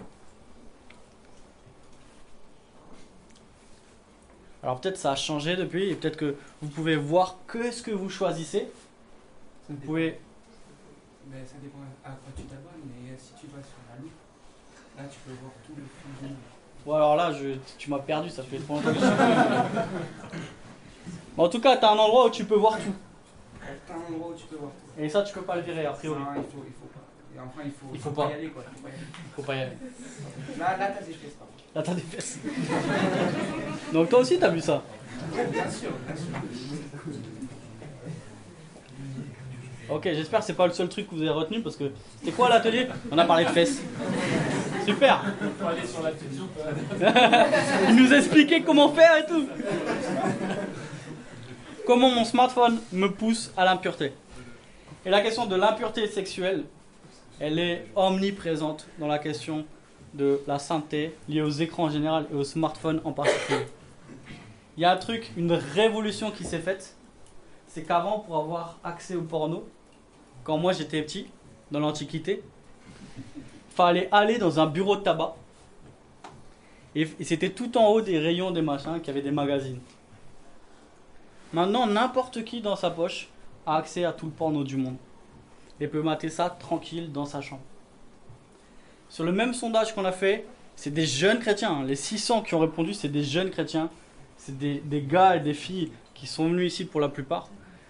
[SPEAKER 1] Alors peut-être ça a changé depuis, et peut-être que vous pouvez voir que ce que vous choisissez. Vous pouvez...
[SPEAKER 2] Mais ça dépend à quoi tu t'abonnes, mais si tu vas sur la loupe, là tu peux voir tout le film.
[SPEAKER 1] Bon alors là, je, tu m'as perdu, ça fait trop longtemps que je suis plus. Bon, en tout cas, tu as un endroit où tu peux voir tout.
[SPEAKER 2] T'as un endroit où tu peux voir tout.
[SPEAKER 1] Et ça, tu peux pas le virer, a priori.
[SPEAKER 2] Ça, il faut, il faut pas. Et enfin, il faut,
[SPEAKER 1] Il faut pas.
[SPEAKER 2] y aller, quoi. Il faut pas y aller.
[SPEAKER 1] Faut pas y aller.
[SPEAKER 2] Là, là t'as des fesses, par contre.
[SPEAKER 1] Là, t'as des fesses. Donc toi aussi, t'as vu ça.
[SPEAKER 2] Bien sûr, bien sûr.
[SPEAKER 1] Ok, j'espère que c'est pas le seul truc que vous avez retenu, parce que... C'était quoi l'atelier ? On a parlé de fesses. Super.
[SPEAKER 4] Faut aller sur la petite soupe.
[SPEAKER 1] Il nous expliquait comment faire et tout. Comment mon smartphone me pousse à l'impureté. Et la question de l'impureté sexuelle, elle est omniprésente dans la question de la sainteté liée aux écrans en général et aux smartphones en particulier. Il y a un truc, une révolution qui s'est faite, c'est qu'avant, pour avoir accès au porno, quand moi j'étais petit, dans l'Antiquité, fallait aller dans un bureau de tabac et, et c'était tout en haut des rayons des machins qui avaient des magazines. Maintenant, n'importe qui dans sa poche a accès à tout le porno du monde. Et peut mater ça tranquille dans sa chambre. Sur le même sondage qu'on a fait, c'est des jeunes chrétiens. Hein. Les six cents qui ont répondu, c'est des jeunes chrétiens. C'est des, des gars et des filles qui sont venus ici pour la plupart.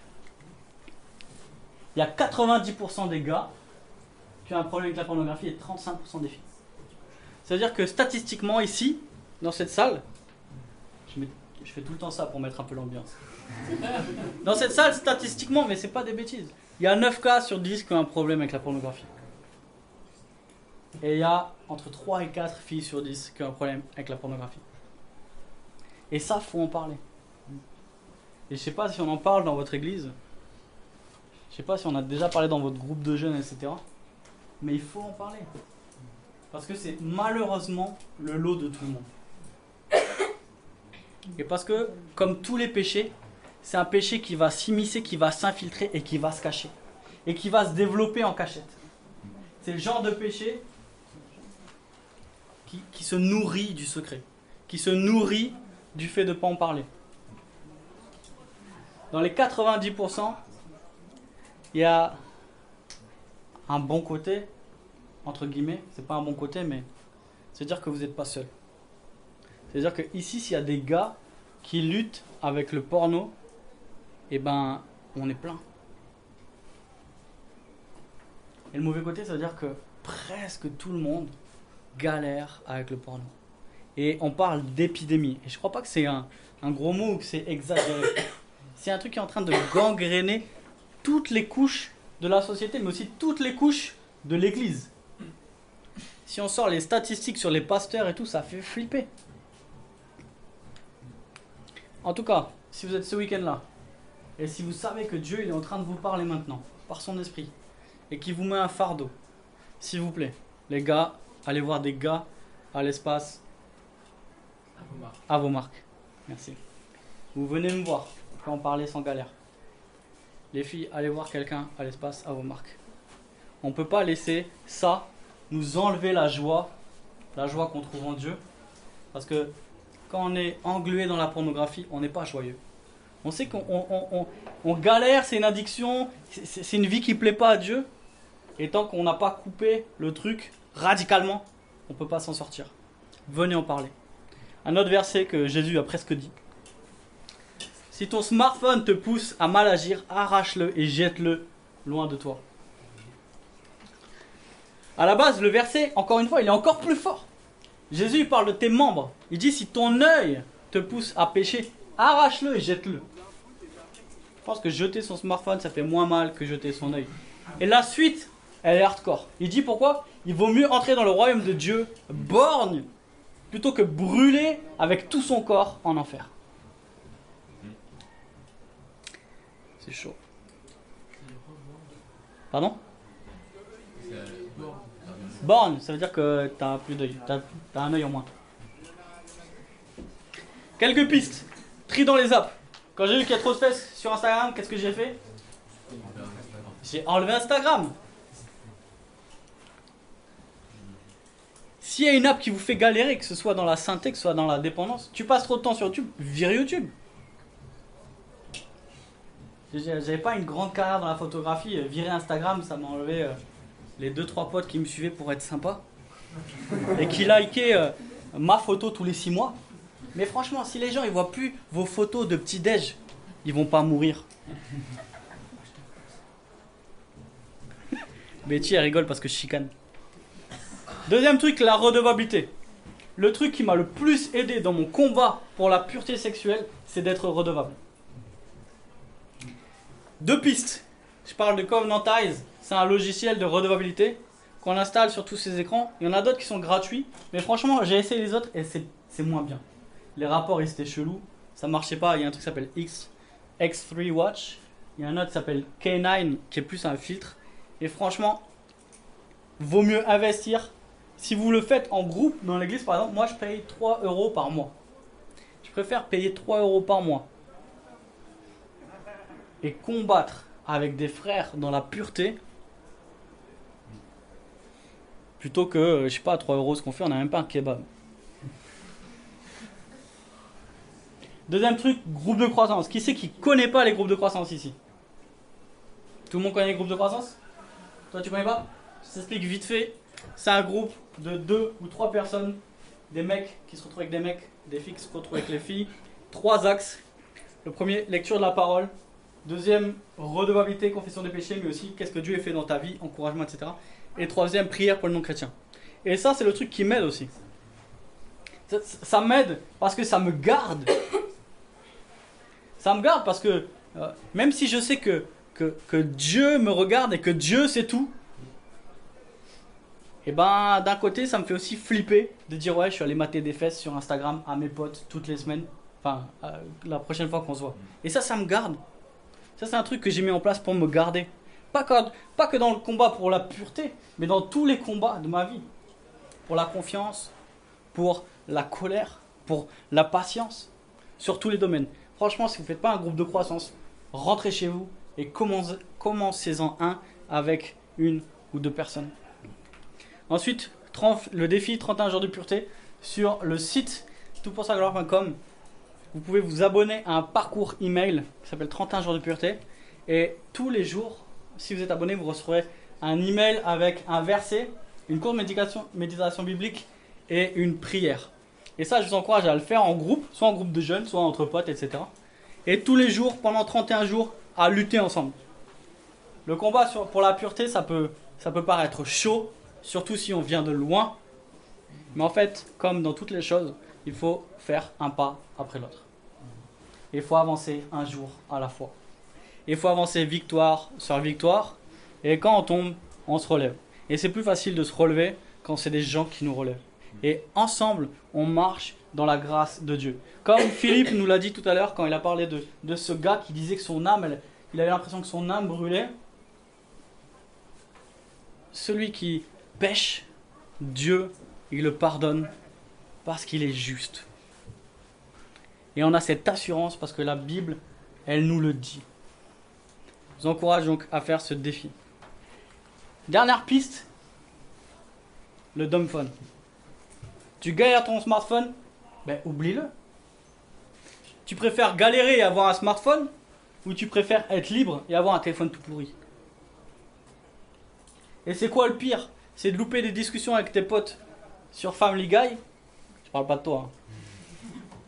[SPEAKER 1] Il y a quatre-vingt-dix pour cent des gars qui ont un problème avec la pornographie et trente-cinq pour cent des filles. C'est-à-dire que statistiquement ici, dans cette salle, je, mets, je fais tout le temps ça pour mettre un peu l'ambiance. Dans cette salle, statistiquement, mais c'est pas des bêtises, il y a neuf cas sur dix qui ont un problème avec la pornographie. Et il y a entre trois et quatre filles sur dix qui ont un problème avec la pornographie. Et ça, faut en parler. Et je sais pas si on en parle dans votre église. Je sais pas si on a déjà parlé dans votre groupe de jeunes, et cetera. Mais il faut en parler. Parce que c'est malheureusement le lot de tout le monde. Et parce que, comme tous les péchés, c'est un péché qui va s'immiscer, qui va s'infiltrer et qui va se cacher. Et qui va se développer en cachette. C'est le genre de péché qui, qui se nourrit du secret. Qui se nourrit du fait de ne pas en parler. Dans les quatre-vingt-dix pour cent, il y a un bon côté, entre guillemets, c'est pas un bon côté, mais c'est-à-dire que vous n'êtes pas seul. C'est-à-dire que ici, s'il y a des gars qui luttent avec le porno, eh ben, on est plein. Et le mauvais côté, ça veut dire que presque tout le monde galère avec le porno. Et on parle d'épidémie. Et je crois pas que c'est un, un gros mot ou que c'est exagéré. C'est un truc qui est en train de gangréner toutes les couches de la société, mais aussi toutes les couches de l'église. Si on sort les statistiques sur les pasteurs et tout, ça fait flipper. En tout cas, si vous êtes ce week-end-là, et si vous savez que Dieu il est en train de vous parler maintenant, par son esprit, et qu'il vous met un fardeau, s'il vous plaît, les gars, allez voir des gars à l'espace
[SPEAKER 2] À vos marques.
[SPEAKER 1] à vos marques. Merci. Vous venez me voir, on peut en parler sans galère. Les filles, allez voir quelqu'un à l'espace à vos marques. On ne peut pas laisser ça nous enlever la joie, la joie qu'on trouve en Dieu. Parce que quand on est englué dans la pornographie, on n'est pas joyeux. On sait qu'on on, on, on, on galère, c'est une addiction, c'est, c'est une vie qui ne plaît pas à Dieu. Et tant qu'on n'a pas coupé le truc radicalement, on ne peut pas s'en sortir. Venez en parler. Un autre verset que Jésus a presque dit. Si ton smartphone te pousse à mal agir, arrache-le et jette-le loin de toi. À la base, le verset, encore une fois, il est encore plus fort. Jésus il parle de tes membres. Il dit si ton œil te pousse à pécher, arrache-le et jette-le. Je pense que jeter son smartphone, ça fait moins mal que jeter son œil. Et la suite, elle est hardcore. Il dit pourquoi ? Il vaut mieux entrer dans le royaume de Dieu borgne plutôt que brûler avec tout son corps en enfer. C'est chaud. Pardon ? Borgne, ça veut dire que t'as plus d'œil, t'as, t'as un œil en moins. Quelques pistes. Tri dans les apps. Quand j'ai vu qu'il y a trop de fesses sur Instagram, qu'est-ce que j'ai fait ? J'ai enlevé Instagram. S'il y a une app qui vous fait galérer, que ce soit dans la sainteté, que ce soit dans la dépendance, tu passes trop de temps sur YouTube, vire YouTube. J'avais pas une grande carrière dans la photographie, virer Instagram, ça m'a enlevé euh, les deux trois potes qui me suivaient pour être sympa et qui likaient euh, ma photo tous les six mois. Mais franchement, si les gens ils voient plus vos photos de petit-déj, ils vont pas mourir. Betty elle rigole parce que je chicane. Deuxième truc, la redevabilité. Le truc qui m'a le plus aidé dans mon combat pour la pureté sexuelle, c'est d'être redevable. Deux pistes. Je parle de Covenantize, c'est un logiciel de redevabilité qu'on installe sur tous ces écrans. Il y en a d'autres qui sont gratuits, mais franchement, j'ai essayé les autres et c'est, c'est moins bien. Les rapports, ils étaient chelous, ça marchait pas. Il y a un truc qui s'appelle X, X trois Watch. Il y a un autre qui s'appelle K neuf, qui est plus un filtre. Et franchement, vaut mieux investir. Si vous le faites en groupe dans l'église, par exemple, moi je paye trois euros par mois. Je préfère payer trois euros par mois et combattre avec des frères dans la pureté plutôt que, je sais pas, trois euros ce qu'on fait, on n'a même pas un kebab. Deuxième truc, groupe de croissance. Qui c'est qui connaît pas les groupes de croissance ici ? Tout le monde connaît les groupes de croissance? Toi, tu connais pas? Je t'explique vite fait. C'est un groupe de deux ou trois personnes, des mecs qui se retrouvent avec des mecs, des filles qui se retrouvent avec les filles. Trois axes. Le premier, lecture de la parole. Deuxième, redevabilité, confession des péchés, mais aussi qu'est-ce que Dieu a fait dans ta vie, encouragement, et cetera. Et troisième, prière pour les non-chrétiens. Et ça, c'est le truc qui m'aide aussi. Ça, ça m'aide parce que ça me garde. Ça me garde parce que euh, même si je sais que, que, que Dieu me regarde et que Dieu sait tout, et ben d'un côté, ça me fait aussi flipper de dire ouais, je suis allé mater des fesses sur Instagram à mes potes toutes les semaines. Enfin, euh, la prochaine fois qu'on se voit. Et ça, ça me garde. Ça, c'est un truc que j'ai mis en place pour me garder. Pas que, pas que dans le combat pour la pureté, mais dans tous les combats de ma vie. Pour la confiance, pour la colère, pour la patience, sur tous les domaines. Franchement, si vous ne faites pas un groupe de croissance, rentrez chez vous et commencez, commencez-en un avec une ou deux personnes. Ensuite, le défi trente et un jours de pureté sur le site tout pour sa gloire point com. Vous pouvez vous abonner à un parcours email qui s'appelle trente et un jours de pureté. Et tous les jours, si vous êtes abonné, vous recevrez un email avec un verset, une courte méditation, méditation biblique et une prière. Et ça, je vous encourage à le faire en groupe, soit en groupe de jeunes, soit entre potes, et cetera. Et tous les jours, pendant trente et un jours, à lutter ensemble. Le combat sur, pour la pureté, ça peut, ça peut paraître chaud, surtout si on vient de loin. Mais en fait, comme dans toutes les choses, il faut faire un pas après l'autre. Il faut avancer un jour à la fois. Il faut avancer victoire sur victoire. Et quand on tombe, on se relève. Et c'est plus facile de se relever quand c'est des gens qui nous relèvent. Et ensemble, on marche dans la grâce de Dieu. Comme Philippe nous l'a dit tout à l'heure quand il a parlé de, de ce gars qui disait que son âme, elle, il avait l'impression que son âme brûlait. Celui qui pêche, Dieu, il le pardonne parce qu'il est juste. Et on a cette assurance parce que la Bible, elle nous le dit. Je vous encourage donc à faire ce défi. Dernière piste, le dumbphone. Tu galères ton smartphone, ben oublie-le. Tu préfères galérer et avoir un smartphone ou tu préfères être libre et avoir un téléphone tout pourri? Et c'est quoi le pire? C'est de louper des discussions avec tes potes sur Family Guy. Je parle pas de toi. Hein.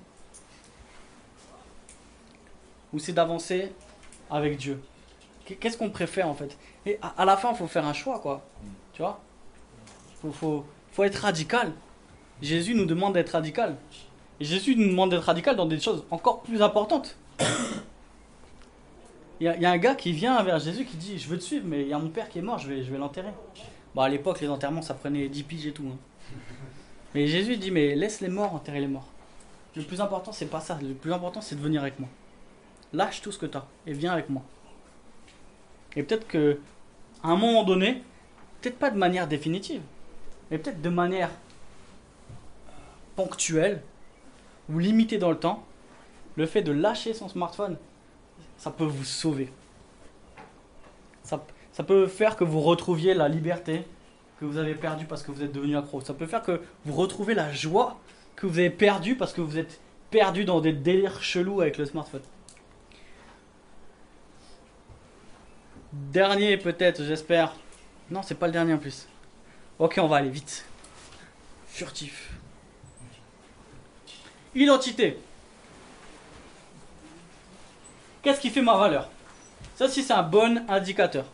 [SPEAKER 1] Ou c'est d'avancer avec Dieu. Qu'est-ce qu'on préfère en fait? Et à, à la fin, il faut faire un choix, quoi. Tu vois? Il faut, faut, faut être radical. Jésus nous demande d'être radical. Et Jésus nous demande d'être radical dans des choses encore plus importantes. Il y, a, il y a un gars qui vient vers Jésus qui dit « Je veux te suivre, mais il y a mon père qui est mort, je vais, je vais l'enterrer. » Bon, à l'époque, les enterrements, ça prenait dix piges et tout. Hein. Mais Jésus dit « Mais laisse les morts enterrer les morts. Le plus important, c'est pas ça. Le plus important, c'est de venir avec moi. Lâche tout ce que tu as et viens avec moi. » Et peut-être qu'à un moment donné, peut-être pas de manière définitive, mais peut-être de manière ponctuelle ou limitée dans le temps, le fait de lâcher son smartphone, ça peut vous sauver. Ça, ça peut faire que vous retrouviez la liberté que vous avez perdue parce que vous êtes devenu accro. Ça peut faire que vous retrouvez la joie que vous avez perdue parce que vous êtes perdu dans des délires chelous avec le smartphone. Dernier peut-être, j'espère. Non, c'est pas le dernier en plus. Ok, on va aller vite. Furtif. Identité. Qu'est-ce qui fait ma valeur? Ça aussi, c'est un bon indicateur.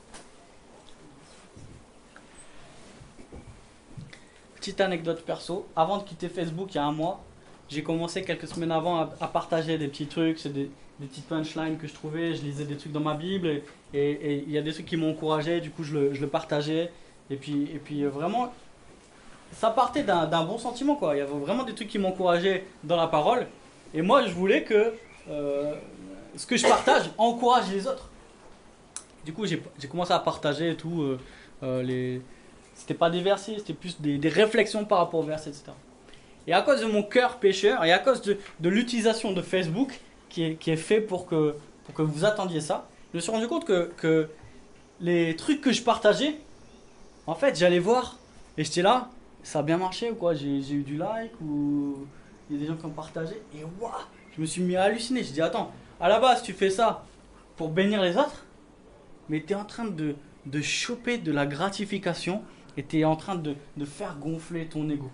[SPEAKER 1] Petite anecdote perso. Avant de quitter Facebook, il y a un mois, j'ai commencé quelques semaines avant à, à partager des petits trucs. C'est des, des petites punchlines que je trouvais. Je lisais des trucs dans ma Bible. Et et il y a des trucs qui m'ont encouragé. Du coup, je le, je le partageais. Et puis, et puis vraiment, ça partait d'un, d'un bon sentiment, quoi. Il y avait vraiment des trucs qui m'encourageaient dans la parole. Et moi, je voulais que euh, ce que je partage encourage les autres. Du coup, j'ai, j'ai commencé à partager et tout. Euh, euh, les... C'était pas des versets, c'était plus des, des réflexions par rapport aux versets, et cetera. Et à cause de mon cœur pécheur et à cause de, de l'utilisation de Facebook qui est, qui est fait pour que, pour que vous attendiez ça, je me suis rendu compte que, que les trucs que je partageais, en fait, j'allais voir et j'étais là, ça a bien marché ou quoi? J'ai, j'ai eu du like ou il y a des gens qui ont partagé et waouh, je me suis mis à halluciner. J'ai dit attends, à la base tu fais ça pour bénir les autres, mais tu es en train de, de choper de la gratification et tu es en train de, de faire gonfler ton ego.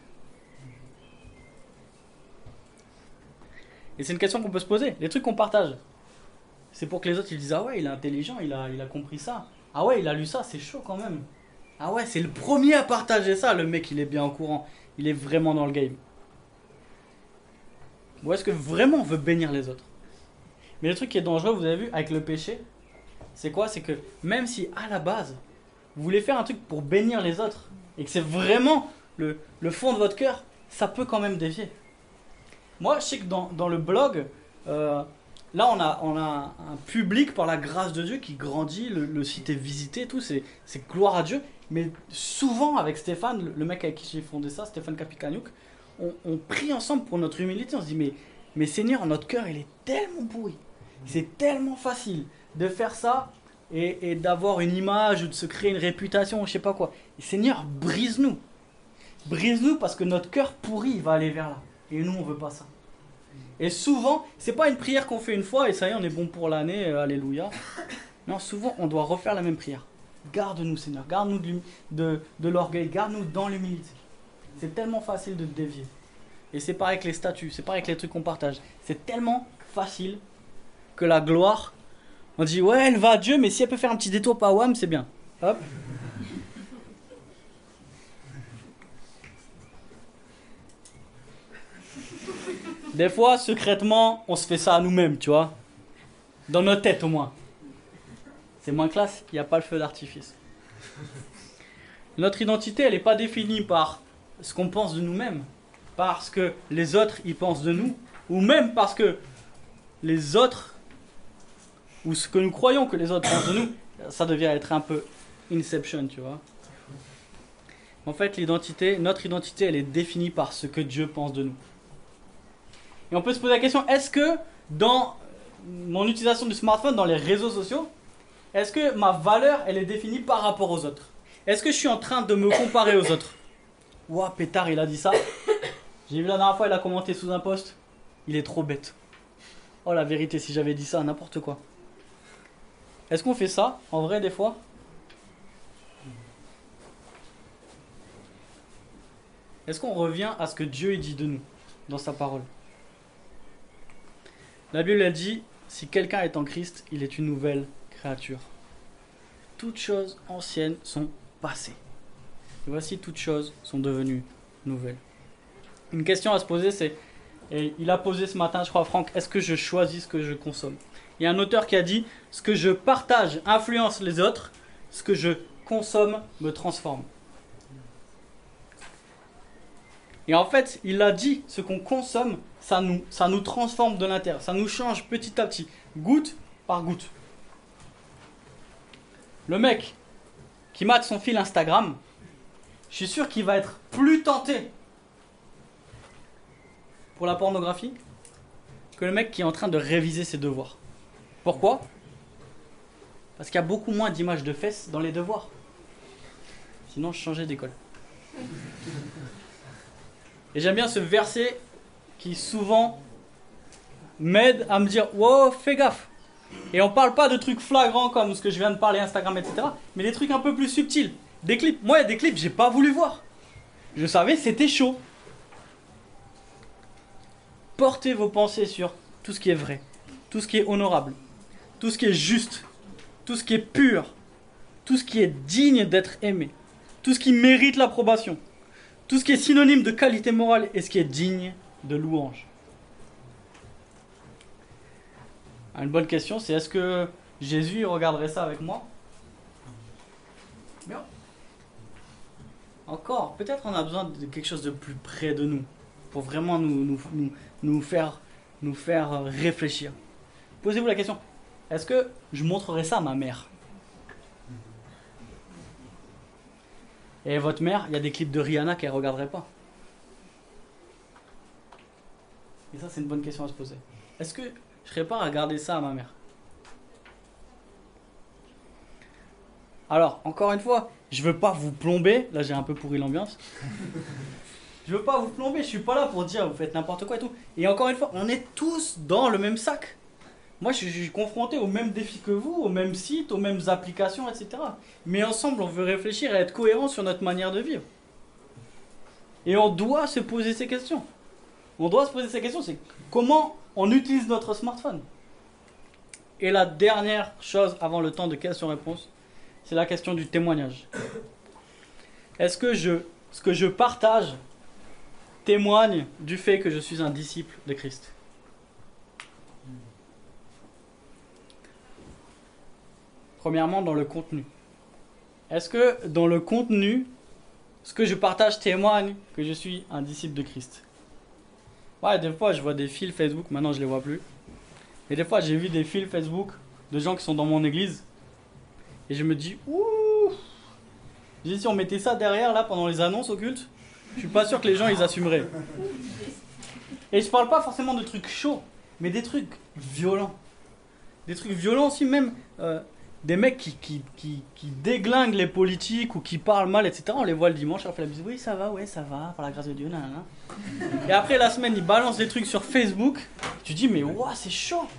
[SPEAKER 1] Et c'est une question qu'on peut se poser. Les trucs qu'on partage, c'est pour que les autres ils disent « Ah ouais, il est intelligent, il a, il a compris ça. Ah ouais, il a lu ça, c'est chaud quand même. Ah ouais, c'est le premier à partager ça, le mec, il est bien au courant. Il est vraiment dans le game. » Ou est-ce que vraiment on veut bénir les autres? Mais le truc qui est dangereux, vous avez vu, avec le péché, c'est quoi? C'est que même si à la base, vous voulez faire un truc pour bénir les autres, et que c'est vraiment le, le fond de votre cœur, ça peut quand même dévier. Moi, je sais que dans, dans le blog, euh, là, on a, on a un public par la grâce de Dieu qui grandit, le, le site est visité, et tout, c'est, c'est gloire à Dieu. Mais souvent, avec Stéphane, le, le mec avec qui j'ai fondé ça, Stéphane Kapikaniuk, on, on prie ensemble pour notre humilité. On se dit, mais, mais Seigneur, notre cœur, il est tellement pourri. C'est tellement facile de faire ça et, et d'avoir une image ou de se créer une réputation, je sais pas quoi. Et Seigneur, brise-nous. Brise-nous parce que notre cœur pourri, il va aller vers là. Et nous, on veut pas ça. Et souvent, c'est pas une prière qu'on fait une fois et ça y est, on est bon pour l'année, euh, alléluia. Non, souvent, on doit refaire la même prière. Garde-nous, Seigneur, garde-nous de, de, de l'orgueil, garde-nous dans l'humilité. C'est tellement facile de te dévier. Et c'est pareil avec les statuts, c'est pareil avec les trucs qu'on partage. C'est tellement facile que la gloire, on dit ouais, elle va à Dieu, mais si elle peut faire un petit détour par W A M, c'est bien. Hop. Des fois, secrètement, on se fait ça à nous-mêmes, tu vois. Dans notre tête au moins. C'est moins classe, il n'y a pas le feu d'artifice. Notre identité, elle n'est pas définie par ce qu'on pense de nous-mêmes, parce que les autres, ils pensent de nous, ou même parce que les autres, ou ce que nous croyons que les autres pensent de nous, ça devient être un peu Inception, tu vois. En fait, l'identité, notre identité, elle est définie par ce que Dieu pense de nous. Et on peut se poser la question, est-ce que dans mon utilisation du smartphone, dans les réseaux sociaux, est-ce que ma valeur, elle est définie par rapport aux autres? Est-ce que je suis en train de me comparer aux autres? Ouah, pétard, il a dit ça. J'ai vu la dernière fois, il a commenté sous un post. Il est trop bête. Oh, la vérité, si j'avais dit ça, n'importe quoi. Est-ce qu'on fait ça, en vrai, des fois? Est-ce qu'on revient à ce que Dieu il dit de nous, dans sa parole? La Bible, elle dit, si quelqu'un est en Christ, il est une nouvelle créature. Toutes choses anciennes sont passées. Et voici, toutes choses sont devenues nouvelles. Une question à se poser, c'est, et il a posé ce matin, je crois, Franck, est-ce que je choisis ce que je consomme? Il y a un auteur qui a dit, ce que je partage influence les autres, ce que je consomme me transforme. Et en fait, il a dit, ce qu'on consomme, ça nous, ça nous transforme de l'intérieur, ça nous change petit à petit, goutte par goutte. Le mec qui mate son fil Instagram, je suis sûr qu'il va être plus tenté pour la pornographie que le mec qui est en train de réviser ses devoirs. Pourquoi? Parce qu'il y a beaucoup moins d'images de fesses dans les devoirs. Sinon, je changeais d'école. Et j'aime bien ce verset qui souvent m'aide à me dire « Wow, fais gaffe !» Et on parle pas de trucs flagrants comme ce que je viens de parler, Instagram, et cetera. Mais des trucs un peu plus subtils. Des clips. Moi, il y a des clips, j'ai pas voulu voir. Je savais, c'était chaud. Portez vos pensées sur tout ce qui est vrai, tout ce qui est honorable, tout ce qui est juste, tout ce qui est pur, tout ce qui est digne d'être aimé, tout ce qui mérite l'approbation, tout ce qui est synonyme de qualité morale et ce qui est digne de louange. Une bonne question, c'est est-ce que Jésus regarderait ça avec moi? Bien. Encore, peut-être on a besoin de quelque chose de plus près de nous pour vraiment nous, nous, nous, nous, faire, nous faire réfléchir. Posez-vous la question, est-ce que je montrerais ça à ma mère? Et votre mère, il y a des clips de Rihanna qu'elle ne regarderait pas. Et ça, c'est une bonne question à se poser. Est-ce que je serais pas à regarder ça à ma mère? Alors, encore une fois, je veux pas vous plomber. Là, j'ai un peu pourri l'ambiance. Je veux pas vous plomber. Je suis pas là pour dire vous faites n'importe quoi et tout. Et encore une fois, on est tous dans le même sac. Moi, je suis confronté aux mêmes défis que vous, aux mêmes sites, aux mêmes applications, et cetera. Mais ensemble, on veut réfléchir et être cohérent sur notre manière de vivre. Et on doit se poser ces questions. On doit se poser ces questions, c'est comment on utilise notre smartphone. Et la dernière chose avant le temps de questions-réponses, c'est la question du témoignage. Est-ce que je, ce que je partage témoigne du fait que je suis un disciple de Christ? Premièrement, dans le contenu. Est-ce que dans le contenu, ce que je partage témoigne que je suis un disciple de Christ? Ouais, des fois, je vois des fils Facebook, maintenant je les vois plus. Et des fois, j'ai vu des fils Facebook de gens qui sont dans mon église. Et je me dis, ouh! J'ai dit, si on mettait ça derrière, là, pendant les annonces au culte, je suis pas sûr que les gens, ils assumeraient. Et je parle pas forcément de trucs chauds, mais des trucs violents. Des trucs violents aussi, même euh, des mecs qui, qui, qui, qui déglinguent les politiques ou qui parlent mal, et cetera. On les voit le dimanche, on fait la bise, oui, ça va, ouais, ça va, par la grâce de Dieu, nanana. Et après, la semaine, ils balancent des trucs sur Facebook. Tu dis, mais ouah, c'est chaud.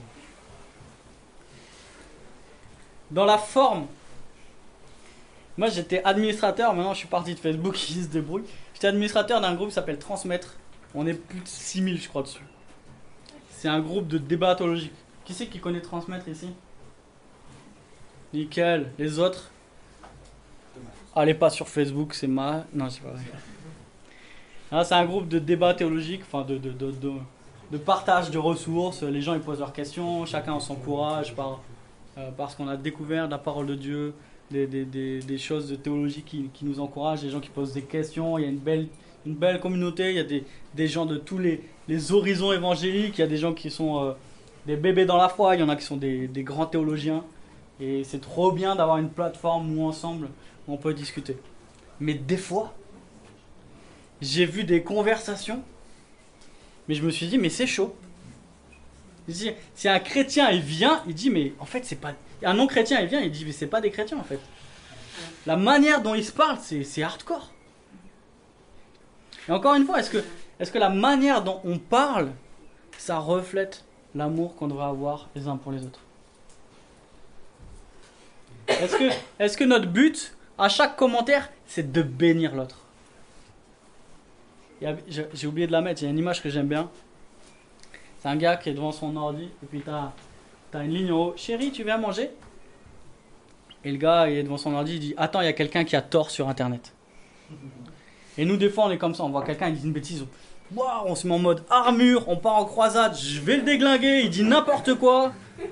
[SPEAKER 1] Dans la forme, moi j'étais administrateur, maintenant je suis parti de Facebook, qui se débrouille. J'étais administrateur d'un groupe qui s'appelle Transmettre. On est plus de six mille, je crois, dessus. C'est un groupe de débat théologique. Qui c'est qui connaît Transmettre ici? Nickel. Les autres? Allez pas sur Facebook, c'est ma... Non, c'est pas vrai. Ah, c'est un groupe de débat théologique, enfin de, de, de, de, de partage de ressources. Les gens ils posent leurs questions, chacun s'encourage par, euh, parce qu'on a découvert de la parole de Dieu, des, des, des, des choses de théologie qui, qui nous encouragent, des gens qui posent des questions. Il y a une belle, une belle communauté, il y a des, des gens de tous les, les horizons évangéliques, il y a des gens qui sont euh, des bébés dans la foi, il y en a qui sont des, des grands théologiens. Et c'est trop bien d'avoir une plateforme où ensemble on peut discuter. Mais des fois, j'ai vu des conversations, mais je me suis dit, mais c'est chaud. Je dis, si un chrétien il vient, il dit, mais en fait, c'est pas. Un non-chrétien il vient, il dit, mais c'est pas des chrétiens en fait. La manière dont ils se parlent, c'est, c'est hardcore. Et encore une fois, est-ce que, est-ce que la manière dont on parle, ça reflète l'amour qu'on devrait avoir les uns pour les autres? Est-ce que, est-ce que notre but, à chaque commentaire, c'est de bénir l'autre? Il y a, j'ai, j'ai oublié de la mettre, il y a une image que j'aime bien. C'est un gars qui est devant son ordi, et puis t'as, t'as une ligne en haut. Chérie, tu viens manger? Et le gars, il est devant son ordi, il dit, attends, il y a quelqu'un qui a tort sur Internet. Et nous, des fois, on est comme ça, on voit quelqu'un, il dit une bêtise. Wow, on se met en mode armure, on part en croisade, je vais le déglinguer, il dit n'importe quoi.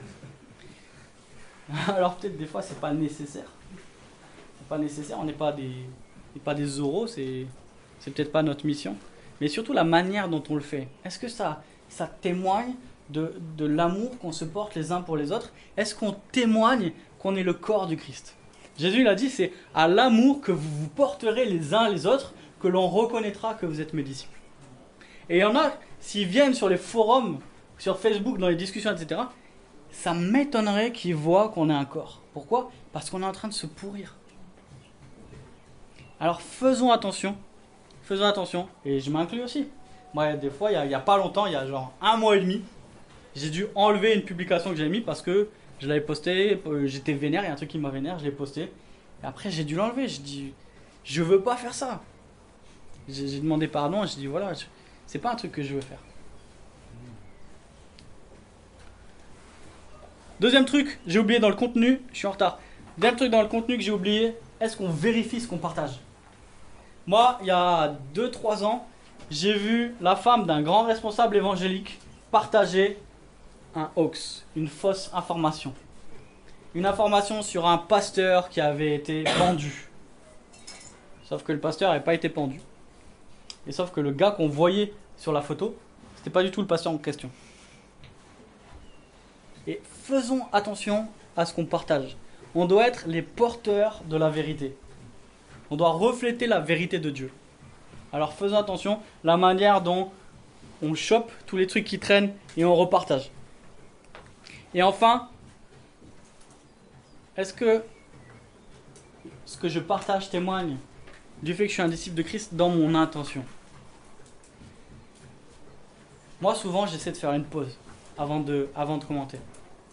[SPEAKER 1] Alors peut-être des fois, c'est pas nécessaire. C'est pas nécessaire, on n'est pas des, on n'est pas des oraux, c'est... C'est peut-être pas notre mission, mais surtout la manière dont on le fait. Est-ce que ça, ça témoigne de, de l'amour qu'on se porte les uns pour les autres? Est-ce qu'on témoigne qu'on est le corps du Christ? Jésus il a dit, c'est à l'amour que vous vous porterez les uns les autres que l'on reconnaîtra que vous êtes mes disciples. Et il y en a, s'ils viennent sur les forums, sur Facebook, dans les discussions, et cetera, ça m'étonnerait qu'ils voient qu'on est un corps. Pourquoi? Parce qu'on est en train de se pourrir. Alors faisons attention. Faisons attention, et je m'inclus aussi. Moi, des fois, il n'y a, a pas longtemps, il y a genre un mois et demi, j'ai dû enlever une publication que j'avais mis parce que je l'avais postée, j'étais vénère, il y a un truc qui m'a vénère, je l'ai posté. Et après, j'ai dû l'enlever. Je dis, je veux pas faire ça. J'ai, j'ai demandé pardon, et je dis, voilà, je, c'est pas un truc que je veux faire. Deuxième truc, j'ai oublié dans le contenu, je suis en retard. Deuxième truc dans le contenu que j'ai oublié, est-ce qu'on vérifie ce qu'on partage? Moi, il y a deux trois ans, j'ai vu la femme d'un grand responsable évangélique partager un hoax, une fausse information. Une information sur un pasteur qui avait été pendu. Sauf que le pasteur n'avait pas été pendu. Et sauf que le gars qu'on voyait sur la photo, c'était pas du tout le pasteur en question. Et faisons attention à ce qu'on partage. On doit être les porteurs de la vérité. On doit refléter la vérité de Dieu. Alors faisons attention, la manière dont on chope tous les trucs qui traînent et on repartage. Et enfin, est-ce que ce que je partage témoigne du fait que je suis un disciple de Christ dans mon intention? Moi, souvent, j'essaie de faire une pause avant de, avant de commenter.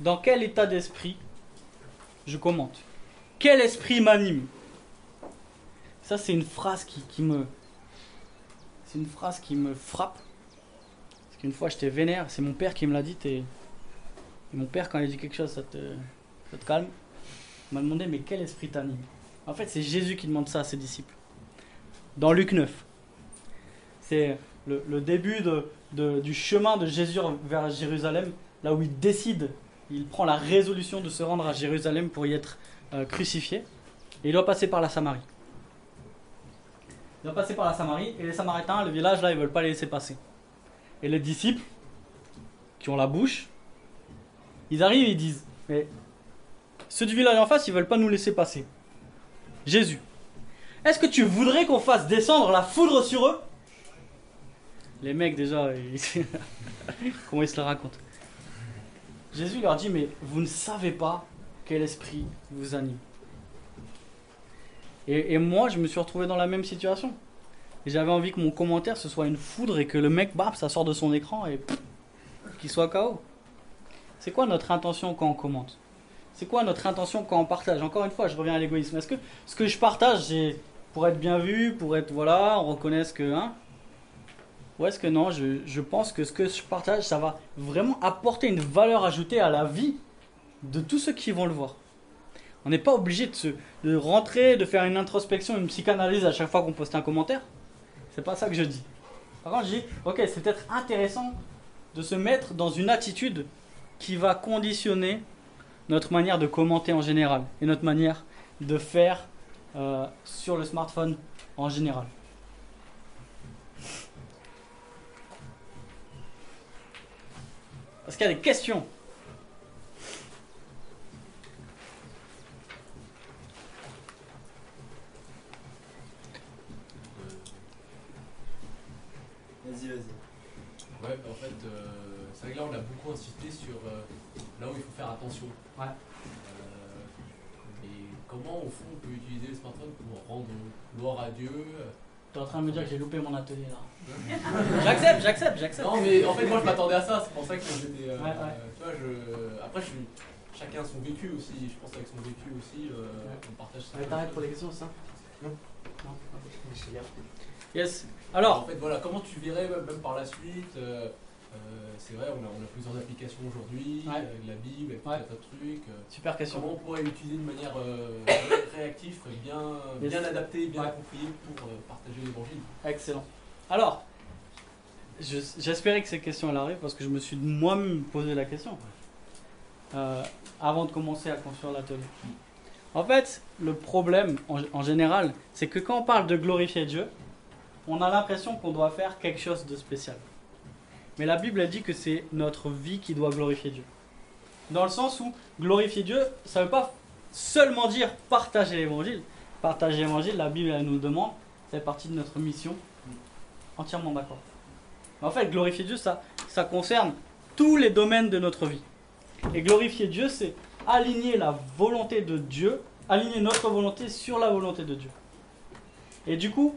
[SPEAKER 1] dans quel état d'esprit je commente? Quel esprit m'anime? Ça, c'est une phrase qui, qui me... C'est une phrase qui me frappe. Parce qu'une fois, j'étais vénère. C'est mon père qui me l'a dit. Et mon père, quand il dit quelque chose, ça te, ça te calme. Il m'a demandé, mais quel esprit t'anime? En fait, c'est Jésus qui demande ça à ses disciples. Dans Luc neuf. C'est le, le début de, de, du chemin de Jésus vers Jérusalem, là où il décide, il prend la résolution de se rendre à Jérusalem pour y être euh, crucifié. Et il doit passer par la Samarie. Il doit passer par la Samarie, et les Samaritains, le village, là, ils ne veulent pas les laisser passer. Et les disciples, qui ont la bouche, ils arrivent et ils disent, mais ceux du village en face, ils ne veulent pas nous laisser passer. Jésus, est-ce que tu voudrais qu'on fasse descendre la foudre sur eux? Les mecs, déjà, ils... comment ils se la racontent? Jésus leur dit, mais vous ne savez pas quel esprit vous anime. Et, et moi, je me suis retrouvé dans la même situation. Et j'avais envie que mon commentaire, ce soit une foudre et que le mec, bam, ça sort de son écran et pff, qu'il soit K O. C'est quoi notre intention quand on commente? C'est quoi notre intention quand on partage? Encore une fois, je reviens à l'égoïsme. Est-ce que ce que je partage, c'est pour être bien vu, pour être, voilà, on reconnaisse que... Hein, ou est-ce que non, je, je pense que ce que je partage, ça va vraiment apporter une valeur ajoutée à la vie de tous ceux qui vont le voir. On n'est pas obligé de, se, de rentrer, de faire une introspection, une psychanalyse à chaque fois qu'on poste un commentaire. C'est pas ça que je dis. Par contre, je dis, ok, c'est peut-être intéressant de se mettre dans une attitude qui va conditionner notre manière de commenter en général et notre manière de faire euh, sur le smartphone en général. Est-ce qu'il y a des questions?
[SPEAKER 8] Vas-y, vas-y.
[SPEAKER 9] Ouais, bah en fait, euh, c'est vrai que là on a beaucoup insisté sur euh, là où il faut faire attention.
[SPEAKER 1] Ouais.
[SPEAKER 9] Euh, et comment au fond on peut utiliser le smartphone pour rendre gloire à Dieu.
[SPEAKER 1] Tu es en train de me dire que j'ai loupé mon atelier là. J'accepte, j'accepte, j'accepte.
[SPEAKER 9] Non mais en fait moi je m'attendais à ça, c'est pour ça que j'étais... Euh,
[SPEAKER 1] ouais, ouais.
[SPEAKER 9] Tu vois, je... Après je suis... Chacun a son vécu aussi, je pense qu'avec son vécu aussi, euh, ouais. on partage ça.
[SPEAKER 6] Ouais, t'arrêtes pour les questions, ça? Non.
[SPEAKER 1] Non. Yes. Alors,
[SPEAKER 9] en fait, voilà, comment tu verrais même, même par la suite euh, euh, c'est vrai, on a, on a plusieurs applications aujourd'hui,
[SPEAKER 1] ouais.
[SPEAKER 9] avec la Bible, avec
[SPEAKER 1] ouais.
[SPEAKER 9] tout un tas de trucs. Euh,
[SPEAKER 1] Super question.
[SPEAKER 9] Comment on pourrait l'utiliser de manière euh, réactive, bien, yes. bien adaptée, bien ouais. appropriée pour euh, partager l'évangile.
[SPEAKER 1] Excellent. Alors, je, j'espérais que ces questions elles arrivent parce que je me suis moi-même posé la question euh, avant de commencer à construire l'atelier. En fait, le problème en, en général, c'est que quand on parle de glorifier Dieu, on a l'impression qu'on doit faire quelque chose de spécial. Mais la Bible a dit que c'est notre vie qui doit glorifier Dieu. Dans le sens où glorifier Dieu, ça ne veut pas seulement dire partager l'évangile. Partager l'évangile, la Bible elle nous demande, c'est partie de notre mission. Entièrement d'accord. Mais en fait, glorifier Dieu, ça, ça concerne tous les domaines de notre vie. Et glorifier Dieu, c'est aligner la volonté de Dieu, aligner notre volonté sur la volonté de Dieu. Et du coup,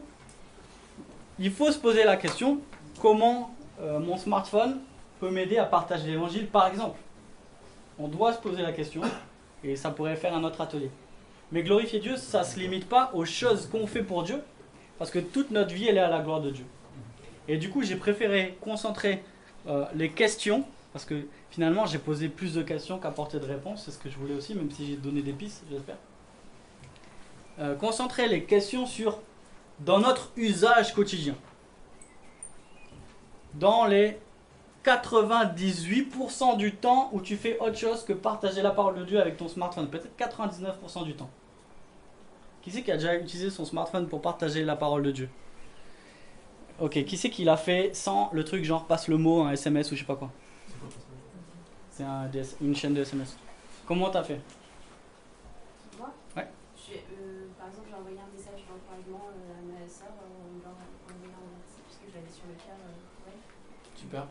[SPEAKER 1] il faut se poser la question, comment euh, mon smartphone peut m'aider à partager l'évangile, par exemple. On doit se poser la question, et ça pourrait faire un autre atelier. Mais glorifier Dieu, ça ne se limite pas aux choses qu'on fait pour Dieu, parce que toute notre vie, elle est à la gloire de Dieu. Et du coup, j'ai préféré concentrer euh, les questions, parce que finalement, j'ai posé plus de questions qu'apporter de réponses, c'est ce que je voulais aussi, même si j'ai donné des pistes, j'espère. Euh, concentrer les questions sur, dans notre usage quotidien. Dans les quatre-vingt-dix-huit pour cent du temps où tu fais autre chose que partager la parole de Dieu avec ton smartphone, peut-être quatre-vingt-dix-neuf pour cent du temps. Qui c'est qui a déjà utilisé son smartphone pour partager la parole de Dieu? Ok, qui c'est qui l'a fait sans le truc genre passe le mot, un S M S ou je sais pas quoi? C'est un, une chaîne de S M S. Comment t'as fait?
[SPEAKER 10] Moi
[SPEAKER 1] ouais.
[SPEAKER 10] euh, Par exemple, j'ai envoyé un message d'encouragement euh, à ma soeur en lui envoyant un merci puisque je l'avais sur le cœur. Euh, ouais.
[SPEAKER 1] Super.